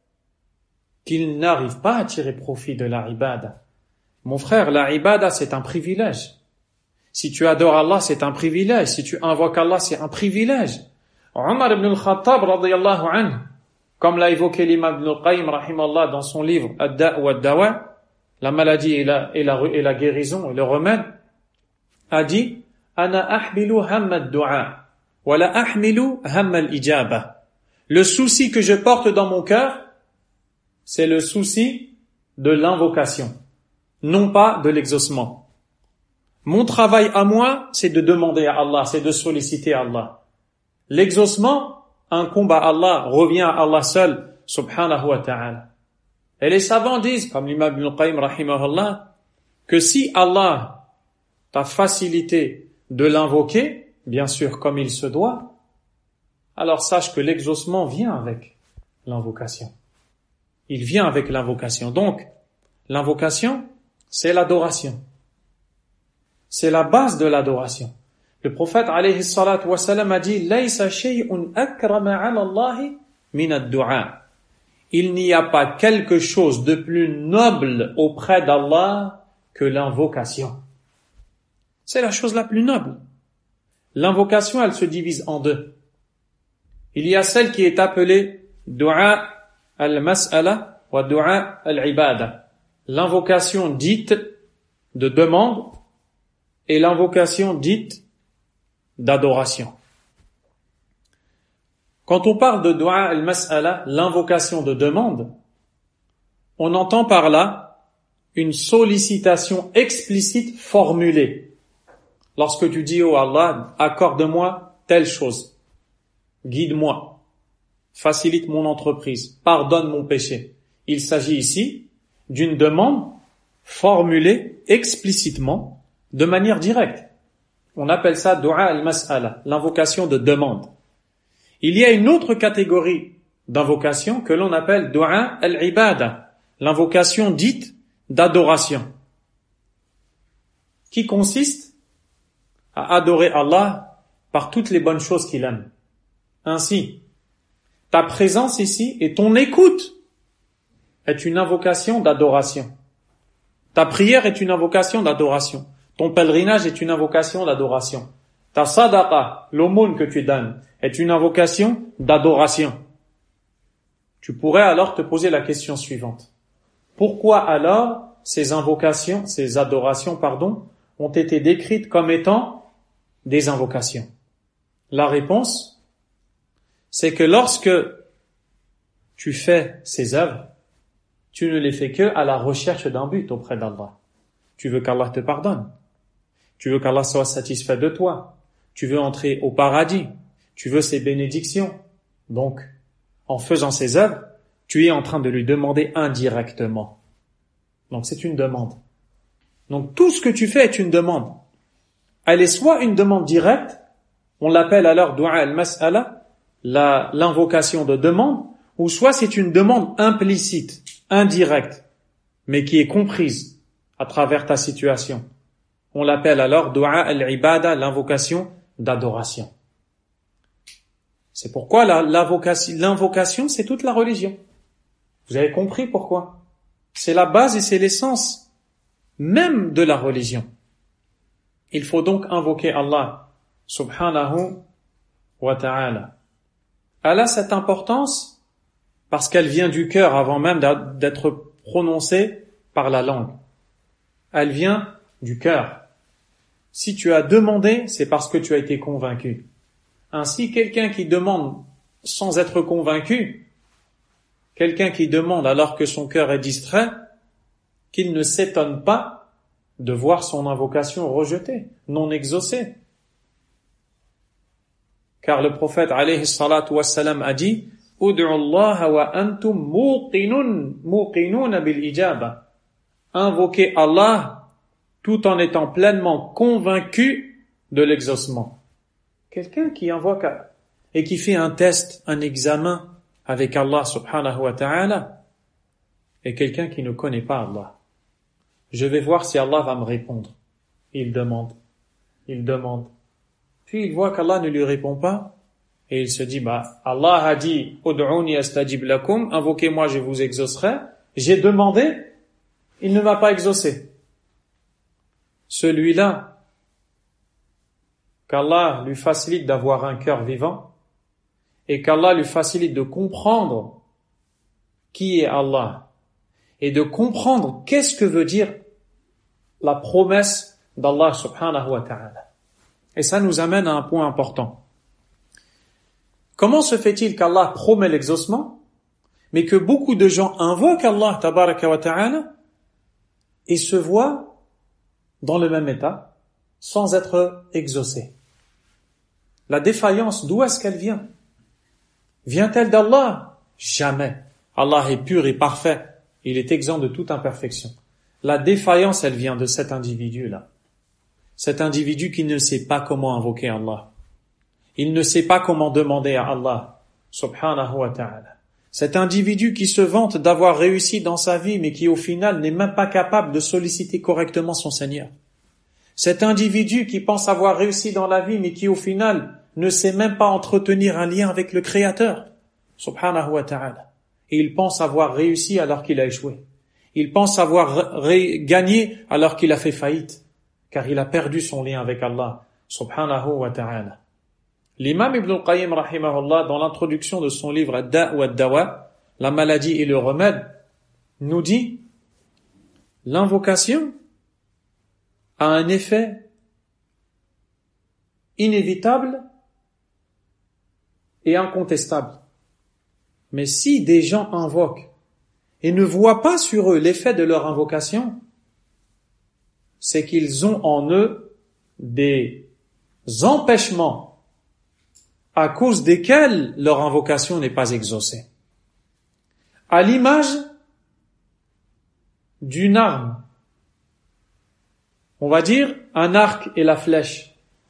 qu'ils n'arrivent pas à tirer profit de la ibada. Mon frère, la ibada, c'est un privilège. Si tu adores Allah, c'est un privilège. Si tu invoques Allah, c'est un privilège. Omar ibn al-Khattab, radiyallahu anhu, comme l'a évoqué l'imam Ibn al-Qayyim, rahimallah, dans son livre Ad-Da' wa Ad-Dawa, la maladie et la, et la, et la guérison et le remède, a dit Ana ahmilu hamma ad-du'a wa la ahmilu hamma al-ijaba. Le souci que je porte dans mon cœur, c'est le souci de l'invocation, non pas de l'exaucement. Mon travail à moi, c'est de demander à Allah, c'est de solliciter Allah. L'exaucement incombe à Allah, revient à Allah seul, subhanahu wa ta'ala. Et les savants disent, comme l'imam Ibn al-Qayyim, rahimahullah, que si Allah t'a facilité de l'invoquer, bien sûr comme il se doit, alors sache que l'exaucement vient avec l'invocation. Il vient avec l'invocation. Donc, l'invocation, c'est l'adoration. C'est la base de l'adoration. Le prophète, alayhi salatu wa salam, a dit, Laysa shay'un akrama 'ala Allahi min ad-du'a. Il n'y a pas quelque chose de plus noble auprès d'Allah que l'invocation. C'est la chose la plus noble. L'invocation, elle se divise en deux. Il y a celle qui est appelée du'a al-mas'ala wa du'a al-ibada. L'invocation dite de demande et l'invocation dite d'adoration. Quand on parle de du'a al-mas'ala, l'invocation de demande, on entend par là une sollicitation explicite formulée. Lorsque tu dis, oh Allah, accorde-moi telle chose, guide-moi, facilite mon entreprise, pardonne mon péché. Il s'agit ici d'une demande formulée explicitement de manière directe. On appelle ça du'a al-mas'ala, l'invocation de demande. Il y a une autre catégorie d'invocation que l'on appelle du'a al-ibada, l'invocation dite d'adoration, qui consiste à adorer Allah par toutes les bonnes choses qu'il aime. Ainsi, ta présence ici et ton écoute est une invocation d'adoration. Ta prière est une invocation d'adoration. Ton pèlerinage est une invocation d'adoration. Ta sadaqa, l'aumône que tu donnes, est une invocation d'adoration. Tu pourrais alors te poser la question suivante. Pourquoi alors ces invocations, ces adorations, pardon, ont été décrites comme étant des invocations? La réponse, c'est que lorsque tu fais ces œuvres, tu ne les fais que à la recherche d'un but auprès d'Allah. Tu veux qu'Allah te pardonne. Tu veux qu'Allah soit satisfait de toi. Tu veux entrer au paradis. Tu veux ses bénédictions. Donc, en faisant ces œuvres, tu es en train de lui demander indirectement. Donc, c'est une demande. Donc, tout ce que tu fais est une demande. Elle est soit une demande directe, on l'appelle alors du'a al-mas'ala, la, l'invocation de demande, ou soit c'est une demande implicite, indirecte, mais qui est comprise à travers ta situation. On l'appelle alors du'a al-ibada, l'invocation d'adoration. C'est pourquoi la, l'invocation, l'invocation, c'est toute la religion. Vous avez compris pourquoi? C'est la base et c'est l'essence même de la religion. Il faut donc invoquer Allah subhanahu wa ta'ala. Elle a cette importance parce qu'elle vient du cœur avant même d'être prononcée par la langue. Elle vient du cœur. Si tu as demandé, c'est parce que tu as été convaincu. Ainsi, quelqu'un qui demande sans être convaincu, quelqu'un qui demande alors que son cœur est distrait, qu'il ne s'étonne pas de voir son invocation rejetée, non exaucée. Car le prophète alayhi salatu wassalam a dit « Ud'u Allah wa antum muqinun, muqinun bil ijaba » Invoquez Allah tout en étant pleinement convaincu de l'exaucement. Quelqu'un qui invoque et qui fait un test, un examen avec Allah subhanahu wa ta'ala est quelqu'un qui ne connaît pas Allah. Je vais voir si Allah va me répondre. Il demande, il demande. Puis il voit qu'Allah ne lui répond pas et il se dit, bah, Allah a dit, Ud'uni astajib lakum, invoquez-moi, je vous exaucerai. J'ai demandé, il ne m'a pas exaucé. Celui-là, qu'Allah lui facilite d'avoir un cœur vivant et qu'Allah lui facilite de comprendre qui est Allah et de comprendre qu'est-ce que veut dire la promesse d'Allah subhanahu wa ta'ala. Et ça nous amène à un point important. Comment se fait-il qu'Allah promet l'exaucement, mais que beaucoup de gens invoquent Allah tabaraka wa ta'ala et se voient dans le même état, sans être exaucés? La défaillance, d'où est-ce qu'elle vient? Vient-elle d'Allah? Jamais. Allah est pur et parfait. Il est exempt de toute imperfection. La défaillance, elle vient de cet individu-là. Cet individu qui ne sait pas comment invoquer Allah. Il ne sait pas comment demander à Allah, subhanahu wa ta'ala. Cet individu qui se vante d'avoir réussi dans sa vie, mais qui au final n'est même pas capable de solliciter correctement son Seigneur. Cet individu qui pense avoir réussi dans la vie, mais qui au final ne sait même pas entretenir un lien avec le Créateur, subhanahu wa ta'ala. Et il pense avoir réussi alors qu'il a échoué. Il pense avoir ré- gagné alors qu'il a fait faillite, car il a perdu son lien avec Allah, subhanahu wa ta'ala. L'imam Ibn al-Qayyim, rahimahullah, dans l'introduction de son livre Ad-Da' wa Ad-Dawa, la maladie et le remède, nous dit, l'invocation a un effet inévitable et incontestable. Mais si des gens invoquent et ne voient pas sur eux l'effet de leur invocation, c'est qu'ils ont en eux des empêchements à cause desquels leur invocation n'est pas exaucée. À l'image d'une arme, on va dire un arc et la flèche.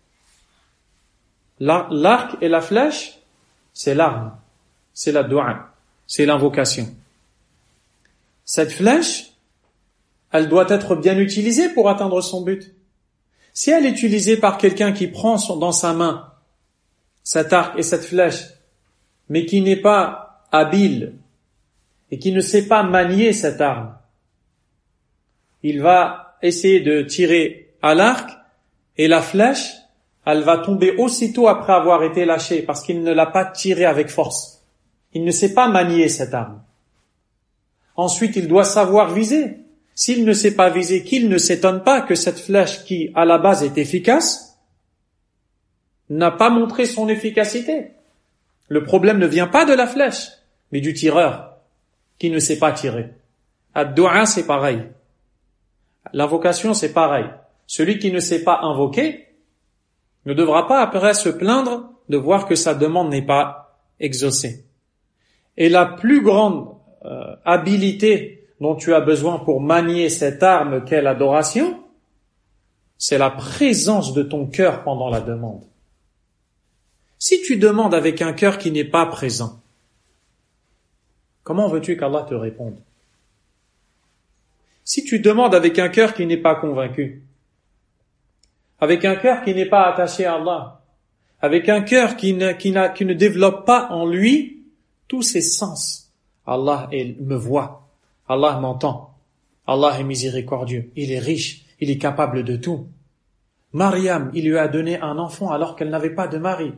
L'arc et la flèche, c'est l'arme, c'est la doua, c'est l'invocation. Cette flèche, elle doit être bien utilisée pour atteindre son but. Si elle est utilisée par quelqu'un qui prend son, dans sa main cet arc et cette flèche, mais qui n'est pas habile et qui ne sait pas manier cette arme, il va essayer de tirer à l'arc et la flèche, elle va tomber aussitôt après avoir été lâchée parce qu'il ne l'a pas tirée avec force. Il ne sait pas manier cette arme. Ensuite, il doit savoir viser. S'il ne sait pas viser, qu'il ne s'étonne pas que cette flèche qui, à la base, est efficace, n'a pas montré son efficacité. Le problème ne vient pas de la flèche, mais du tireur, qui ne sait pas tirer. Ad-du'a, c'est pareil. L'invocation, c'est pareil. Celui qui ne sait pas invoquer ne devra pas après se plaindre de voir que sa demande n'est pas exaucé. Et la plus grande euh, habilité dont tu as besoin pour manier cette arme qu'est l'adoration, c'est la présence de ton cœur pendant la demande. Si tu demandes avec un cœur qui n'est pas présent, comment veux-tu qu'Allah te réponde? Si tu demandes avec un cœur qui n'est pas convaincu, avec un cœur qui n'est pas attaché à Allah, avec un cœur qui ne, qui n'a, qui ne développe pas en lui tous ses sens, Allah est, me voit, Allah m'entend, Allah est miséricordieux, il est riche, il est capable de tout. Mariam, il lui a donné un enfant alors qu'elle n'avait pas de mari.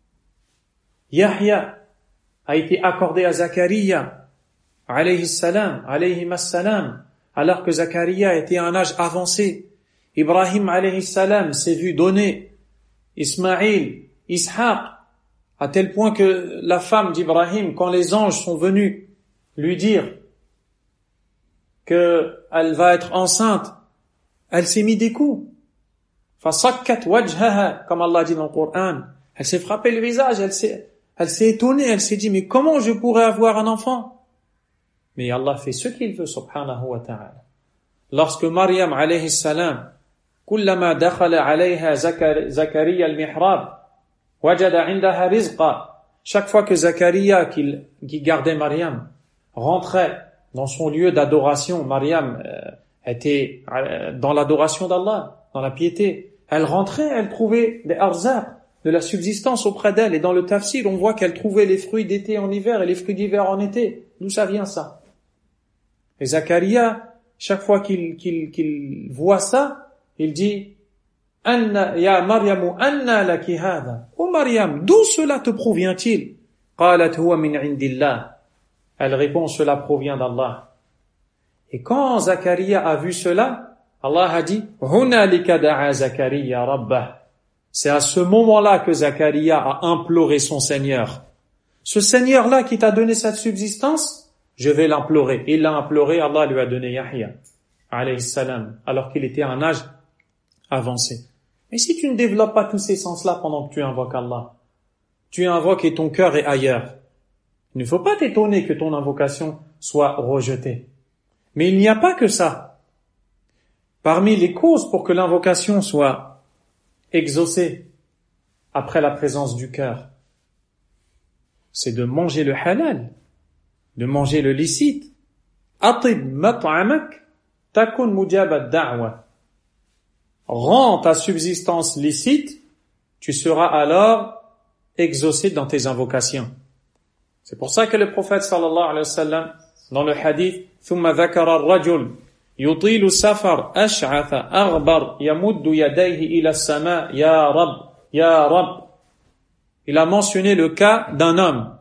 Yahya a été accordé à Zakaria, alayhi salam, alayhi salam, alors que Zakaria était à un âge avancé. Ibrahim alayhi salam s'est vu donner Ismaïl, Ishaq, à tel point que la femme d'Ibrahim, quand les anges sont venus lui dire qu'elle va être enceinte, elle s'est mis des coups. Fasakkat wajhaha, comme Allah dit dans le Coran. Elle s'est frappé le visage, elle s'est, elle s'est étonnée, elle s'est dit, mais comment je pourrais avoir un enfant? Mais Allah fait ce qu'il veut, subhanahu wa ta'ala. Lorsque Maryam, alayhi salam, kullama dakhala alayha Zakaria al-mihrab, wajada indaha rizqa. Chaque fois que Zakaria, qui, qui gardait Maryam, rentrait dans son lieu d'adoration, Maryam euh, était euh, dans l'adoration d'Allah, dans la piété. Elle rentrait, elle trouvait des arzaq, de la subsistance auprès d'elle. Et dans le tafsir, on voit qu'elle trouvait les fruits d'été en hiver et les fruits d'hiver en été. D'où ça vient ça? Et Zakaria, chaque fois qu'il, qu'il, qu'il voit ça, il dit « Anna, ya Maryamu, anna laki hada » « Oh Maryam, d'où cela te provient-il » « Qalat huwa min indillah » Elle répond « Cela provient d'Allah » Et quand Zakaria a vu cela, Allah a dit « Hunalika da'a Zakaria rabbah » C'est à ce moment-là que Zakaria a imploré son Seigneur. Ce Seigneur-là qui t'a donné cette subsistance, je vais l'implorer. Il l'a imploré, Allah lui a donné Yahya, alayhi salam, alors qu'il était à un âge avancé. Mais si tu ne développes pas tous ces sens-là pendant que tu invoques Allah, tu invoques et ton cœur est ailleurs. Il ne faut pas t'étonner que ton invocation soit rejetée. Mais il n'y a pas que ça. Parmi les causes pour que l'invocation soit exaucée après la présence du cœur, c'est de manger le halal, de manger le licite. Atib mat'amak takun mujab ad-da'wa. Rends ta subsistance licite, tu seras alors exaucé dans tes invocations. C'est pour ça que le prophète sallallahu alayhi wa sallam, dans le hadith, ثم ذكر الرجل يطيل السفر أشعث أغبر يمد يديه إلى السماء يا رب يا رب. Il a mentionné le cas d'un homme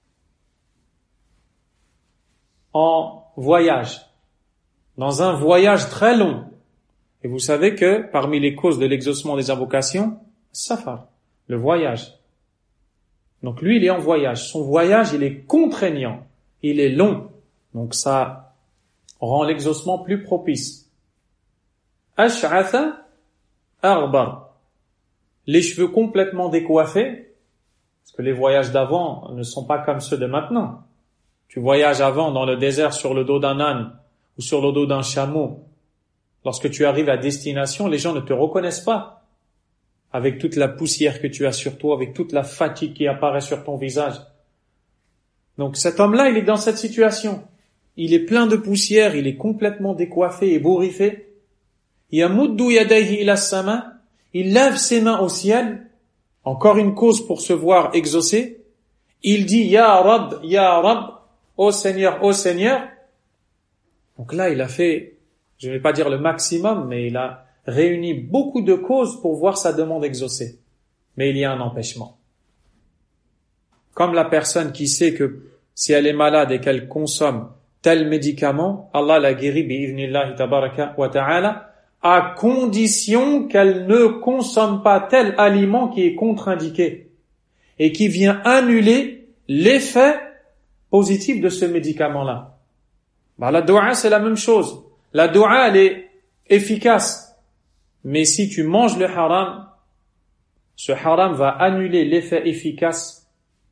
en voyage, dans un voyage très long. Et vous savez que parmi les causes de l'exaucement des invocations, safar, le voyage. Donc lui, il est en voyage. Son voyage, il est contraignant. Il est long. Donc ça rend l'exaucement plus propice. Ash'atha arbar. Les cheveux complètement décoiffés, parce que les voyages d'avant ne sont pas comme ceux de maintenant. Tu voyages avant dans le désert sur le dos d'un âne ou sur le dos d'un chameau. Lorsque tu arrives à destination, les gens ne te reconnaissent pas. Avec toute la poussière que tu as sur toi, avec toute la fatigue qui apparaît sur ton visage. Donc cet homme-là, il est dans cette situation. Il est plein de poussière, il est complètement décoiffé et bourriffé. Yamuddu yadayhi ila as-sama, il lève ses mains au ciel, encore une cause pour se voir exaucé. Il dit Ya Rab, Ya Rab, ô Seigneur, ô Seigneur. Donc là, il a fait, je ne vais pas dire le maximum, mais il a réuni beaucoup de causes pour voir sa demande exaucée. Mais il y a un empêchement. Comme la personne qui sait que si elle est malade et qu'elle consomme tel médicament, Allah la guérit bi'ivnillahi tabaraka wa ta'ala, à condition qu'elle ne consomme pas tel aliment qui est contre-indiqué et qui vient annuler l'effet positif de ce médicament-là. Bah, la doua, c'est la même chose. La doua, elle est efficace. Mais si tu manges le haram, ce haram va annuler l'effet efficace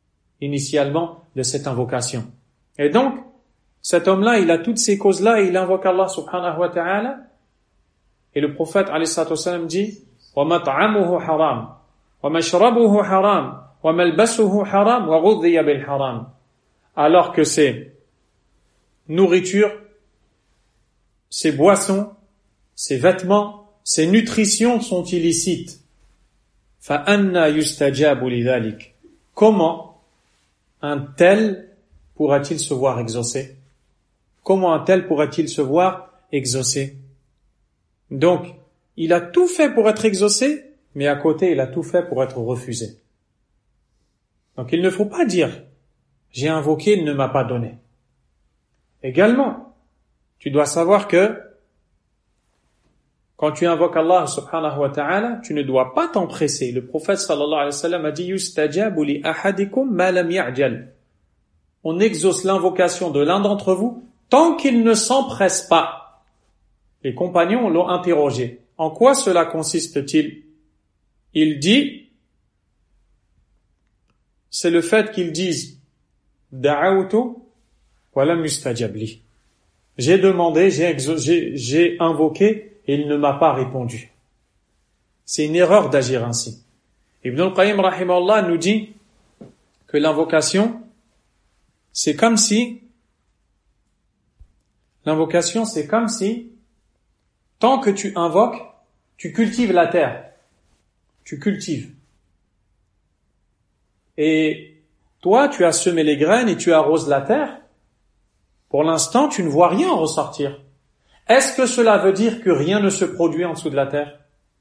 initialement de cette invocation. Et donc, cet homme-là, il a toutes ces causes-là et il invoque Allah subhanahu wa ta'ala. Et le prophète alayhi salatu wassalam dit وَمَطْعَمُهُ حَرَامٌ وَمَشْرَبُهُ حَرَامٌ وَمَلْبَسُهُ حَرَامٌ وَغُذِّيَ بِالْحَرَامِ. Alors que ses nourritures, ses boissons, ses vêtements, ses nutritions sont illicites. فَأَنَّا يُسْتَجَابُ لِذَلِكَ. Comment un tel pourra-t-il se voir exaucé? Comment un tel pourra-t-il se voir exaucé? Donc, il a tout fait pour être exaucé, mais à côté, il a tout fait pour être refusé. Donc, il ne faut pas dire « j'ai invoqué, il ne m'a pas donné ». Également, tu dois savoir que quand tu invoques Allah subhanahu wa ta'ala, tu ne dois pas t'empresser. Le prophète sallallahu alayhi wa sallam a dit « Yustajabu li ahadikum ma lam ya'jal » On exauce l'invocation de l'un d'entre vous tant qu'il ne s'empresse pas. Les compagnons l'ont interrogé. En quoi cela consiste-t-il? Il dit, c'est le fait qu'ils disent Da'awtu wa lam yustajab li. J'ai demandé, j'ai, exo- j'ai, j'ai invoqué et il ne m'a pas répondu. C'est une erreur d'agir ainsi. Ibn al-Qayyim rahimahullah nous dit que l'invocation, c'est comme si L'invocation, c'est comme si, tant que tu invoques, tu cultives la terre. Tu cultives. Et toi, tu as semé les graines et tu arroses la terre. Pour l'instant, tu ne vois rien en ressortir. Est-ce que cela veut dire que rien ne se produit en dessous de la terre?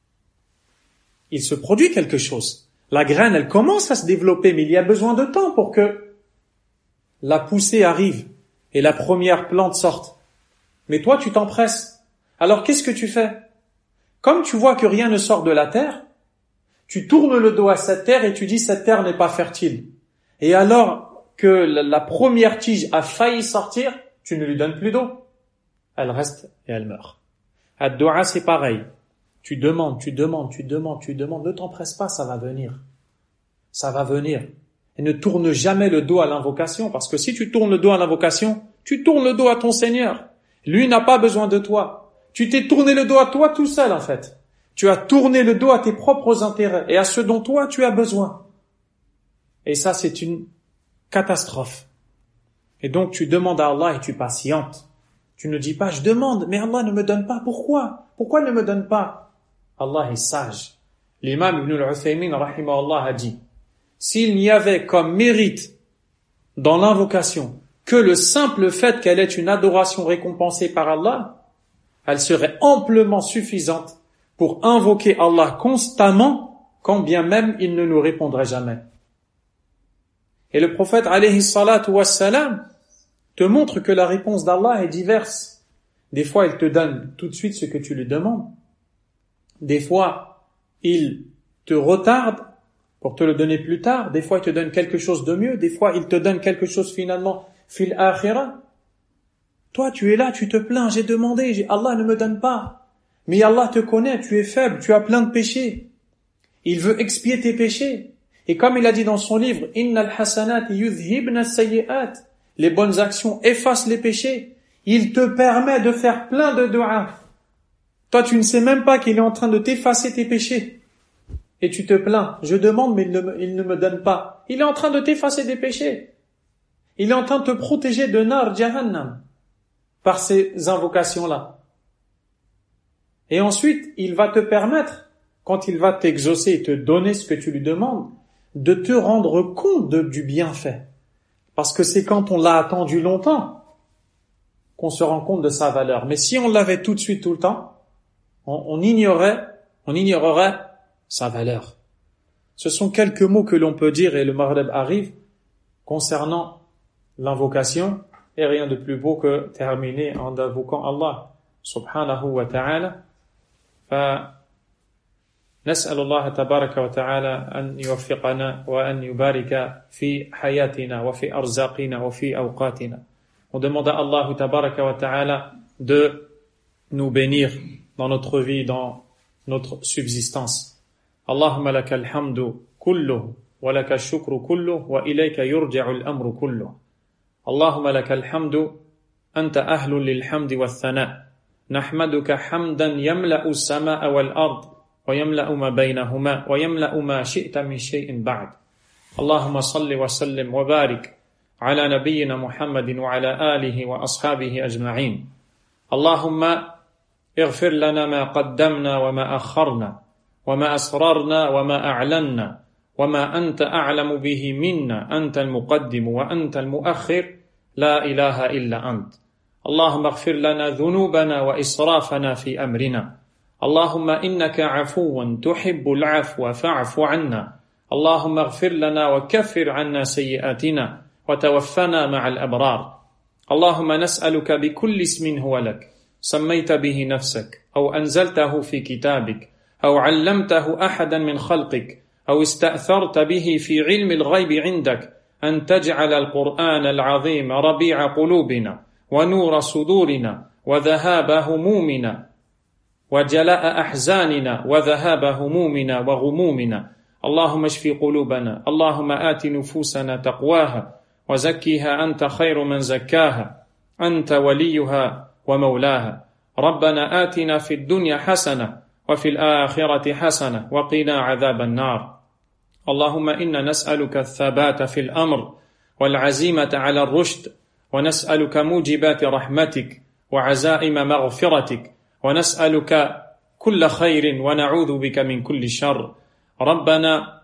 Il se produit quelque chose. La graine, elle commence à se développer, mais il y a besoin de temps pour que la poussée arrive et la première plante sorte. Mais toi, tu t'empresses. Alors, qu'est-ce que tu fais? Comme tu vois que rien ne sort de la terre, tu tournes le dos à cette terre et tu dis cette terre n'est pas fertile. Et alors que la première tige a failli sortir, tu ne lui donnes plus d'eau. Elle reste et elle meurt. Ad-du'a, c'est pareil. Tu demandes, tu demandes, tu demandes, tu demandes. Ne t'empresse pas, ça va venir. Ça va venir. Et ne tourne jamais le dos à l'invocation, parce que si tu tournes le dos à l'invocation, tu tournes le dos à ton Seigneur. Lui n'a pas besoin de toi. Tu t'es tourné le dos à toi tout seul, en fait. Tu as tourné le dos à tes propres intérêts et à ce dont toi tu as besoin. Et ça, c'est une catastrophe. Et donc, tu demandes à Allah et tu patientes. Tu ne dis pas, je demande, mais Allah ne me donne pas. Pourquoi? Pourquoi il ne me donne pas? Allah est sage. L'imam Ibn al-Uthaymin, rahimahullah, a dit, s'il n'y avait comme mérite dans l'invocation que le simple fait qu'elle est une adoration récompensée par Allah, elle serait amplement suffisante pour invoquer Allah constamment, quand bien même il ne nous répondrait jamais. Et le prophète, alayhi salatu wassalam, te montre que la réponse d'Allah est diverse. Des fois, il te donne tout de suite ce que tu lui demandes. Des fois, il te retarde pour te le donner plus tard. Des fois, il te donne quelque chose de mieux. Des fois, il te donne quelque chose finalement fil akhirah. Toi, tu es là, tu te plains, j'ai demandé, j'ai, Allah ne me donne pas. Mais Allah te connaît, tu es faible, tu as plein de péchés. Il veut expier tes péchés. Et comme il a dit dans son livre, Innal hasanati yudhibna sayyi'at. Les bonnes actions effacent les péchés. Il te permet de faire plein de du'a. Toi, tu ne sais même pas qu'il est en train de t'effacer tes péchés. Et tu te plains. Je demande, mais il ne, me, il ne me donne pas. Il est en train de t'effacer des péchés. Il est en train de te protéger de nar jahannam par ces invocations-là. Et ensuite, il va te permettre, quand il va t'exaucer et te donner ce que tu lui demandes, de te rendre compte de, du bienfait. Parce que c'est quand on l'a attendu longtemps qu'on se rend compte de sa valeur. Mais si on l'avait tout de suite, tout le temps, on, on ignorait, on ignorerait sa valeur. Ce sont quelques mots que l'on peut dire, et le Maghreb arrive, concernant l'invocation, et rien de plus beau que terminer en invoquant Allah subhanahu wa ta'ala. فنسأل الله تبارك وتعالى أن يوفقنا وأن يبارك في حياتنا وفي أرزاقنا وفي أوقاتنا. On demande à Allah tabaraka wa ta'ala de nous bénir dans notre vie, dans notre subsistance. Allahumma lakal hamdu kulluhu ولك الشكر كله وإليك يرجع الأمر كله. اللهم لك الحمد، أنت أهل للحمد والثناء، نحمدك حمدا يملأ السماء والأرض ويملأ ما بينهما ويملأ ما شئت من شيء بعد. اللهم صل وسلم وبارك على نبينا محمد وعلى آله وأصحابه أجمعين. اللهم اغفر لنا ما قدمنا وما أخرنا وما أسررنا وما أعلنا وما أنت أعلم به منا، أنت المقدم وأنت المؤخر، لا إله إلا أنت. اللهم اغفر لنا ذنوبنا وإسرافنا في أمرنا. اللهم إنك عفو تحب العفو فاعف عنا. اللهم اغفر لنا وكفر عنا سيئاتنا وتوفنا مع الأبرار. اللهم نسألك بكل اسم هو لك سميت به نفسك أو أنزلته في كتابك أو علمته أحدا من خلقك أو استأثرت به في علم الغيب عندك أن تجعل القرآن العظيم ربيع قلوبنا ونور صدورنا وذهاب همومنا وجلاء أحزاننا وذهاب همومنا وغمومنا. اللهم اشف قلوبنا. اللهم آت نفوسنا تقواها وزكها أنت خير من زكاها، أنت وليها ومولاها. ربنا آتنا في الدنيا حسنة وفي الآخرة حسنة وقنا عذاب النار. اللهم إنا نسألك الثبات في الأمر والعزيمة على الرشد، ونسألك موجبات رحمتك وعزائم مغفرتك، ونسألك كل خير ونعوذ بك من كل شر. ربنا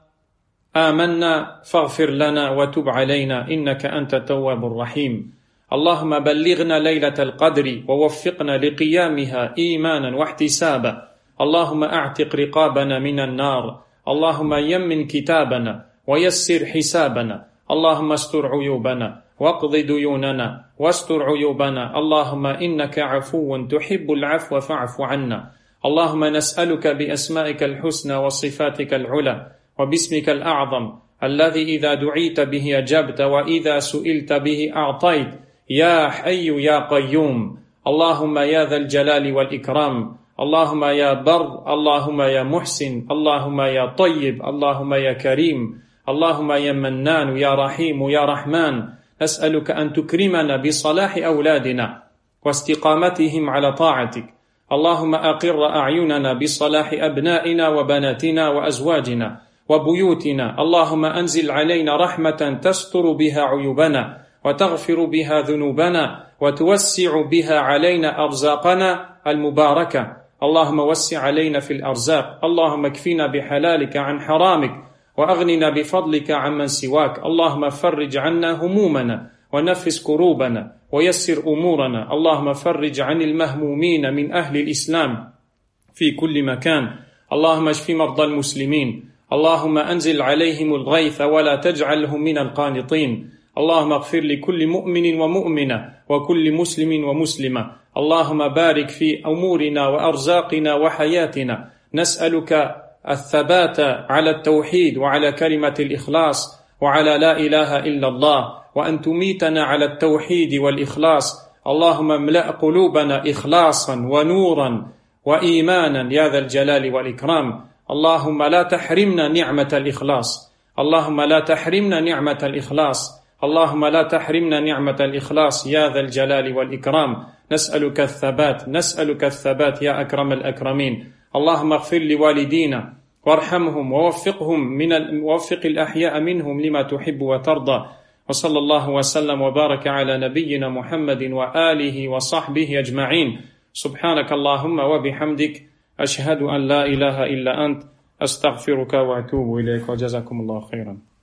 آمنا فاغفر لنا وتب علينا إنك أنت التواب الرحيم. اللهم بلغنا ليلة القدر ووفقنا لقيامها إيمانا واحتسابا. اللهم أعتق رقابنا من النار. اللهم يمن كتابنا ويسر حسابنا. اللهم استر عيوبنا واقض ديوننا واستر عيوبنا. اللهم إنك عفو تحب العفو فاعف عنا. اللهم نسألك بأسمائك الحسنى وصفاتك العلى وباسمك الأعظم الذي إذا دعيت به أجبت وإذا سئلت به أعطيت، يا حي يا قيوم. اللهم يا ذا الجلال والإكرام، اللهم يا بر، اللهم يا محسن، اللهم يا طيب، اللهم يا كريم، اللهم يا منان يا رحيم يا رحمن. نسألك أن تكرمنا بصلاح أولادنا واستقامتهم على طاعتك. اللهم أقر أعيننا بصلاح أبنائنا وبناتنا وأزواجنا وبيوتنا. اللهم أنزل علينا رحمة تستر بها عيوبنا وتغفر بها ذنوبنا وتوسع بها علينا أرزاقنا المباركة. اللهم وسع علينا في الأرزاق. اللهم اكفنا بحلالك عن حرامك وأغننا بفضلك عمن سواك. اللهم فرج عنا همومنا ونفس كروبنا ويسر أمورنا. اللهم فرج عن المهمومين من أهل الإسلام في كل مكان. اللهم اشف مرضى المسلمين. اللهم أنزل عليهم الغيث ولا تجعلهم من القانطين. اللهم اغفر لكل مؤمن ومؤمنة وكل مسلم ومسلمة. اللهم بارك في أمورنا وأرزاقنا وحياتنا. نسألك الثبات على التوحيد وعلى كلمة الإخلاص وعلى لا إله إلا الله، وأن تميتنا على التوحيد والإخلاص. اللهم املأ قلوبنا إخلاصا ونورا وإيمانا يا ذا الجلال والإكرام. اللهم لا تحرمنا نعمة الإخلاص. اللهم لا تحرمنا نعمة الإخلاص. اللهم لا تحرمنا نعمة الإخلاص يا ذا الجلال والإكرام. نسألك الثبات، نسألك الثبات يا أكرم الأكرمين. اللهم اغفر لوالدينا وارحمهم ووفقهم من ووفق الأحياء منهم لما تحب وترضى. وصلى الله وسلم وبارك على نبينا محمد وآله وصحبه أجمعين. سبحانك اللهم وبحمدك، أشهد أن لا إله إلا أنت، أستغفرك وأتوب إليك، وجزاكم الله خيرا.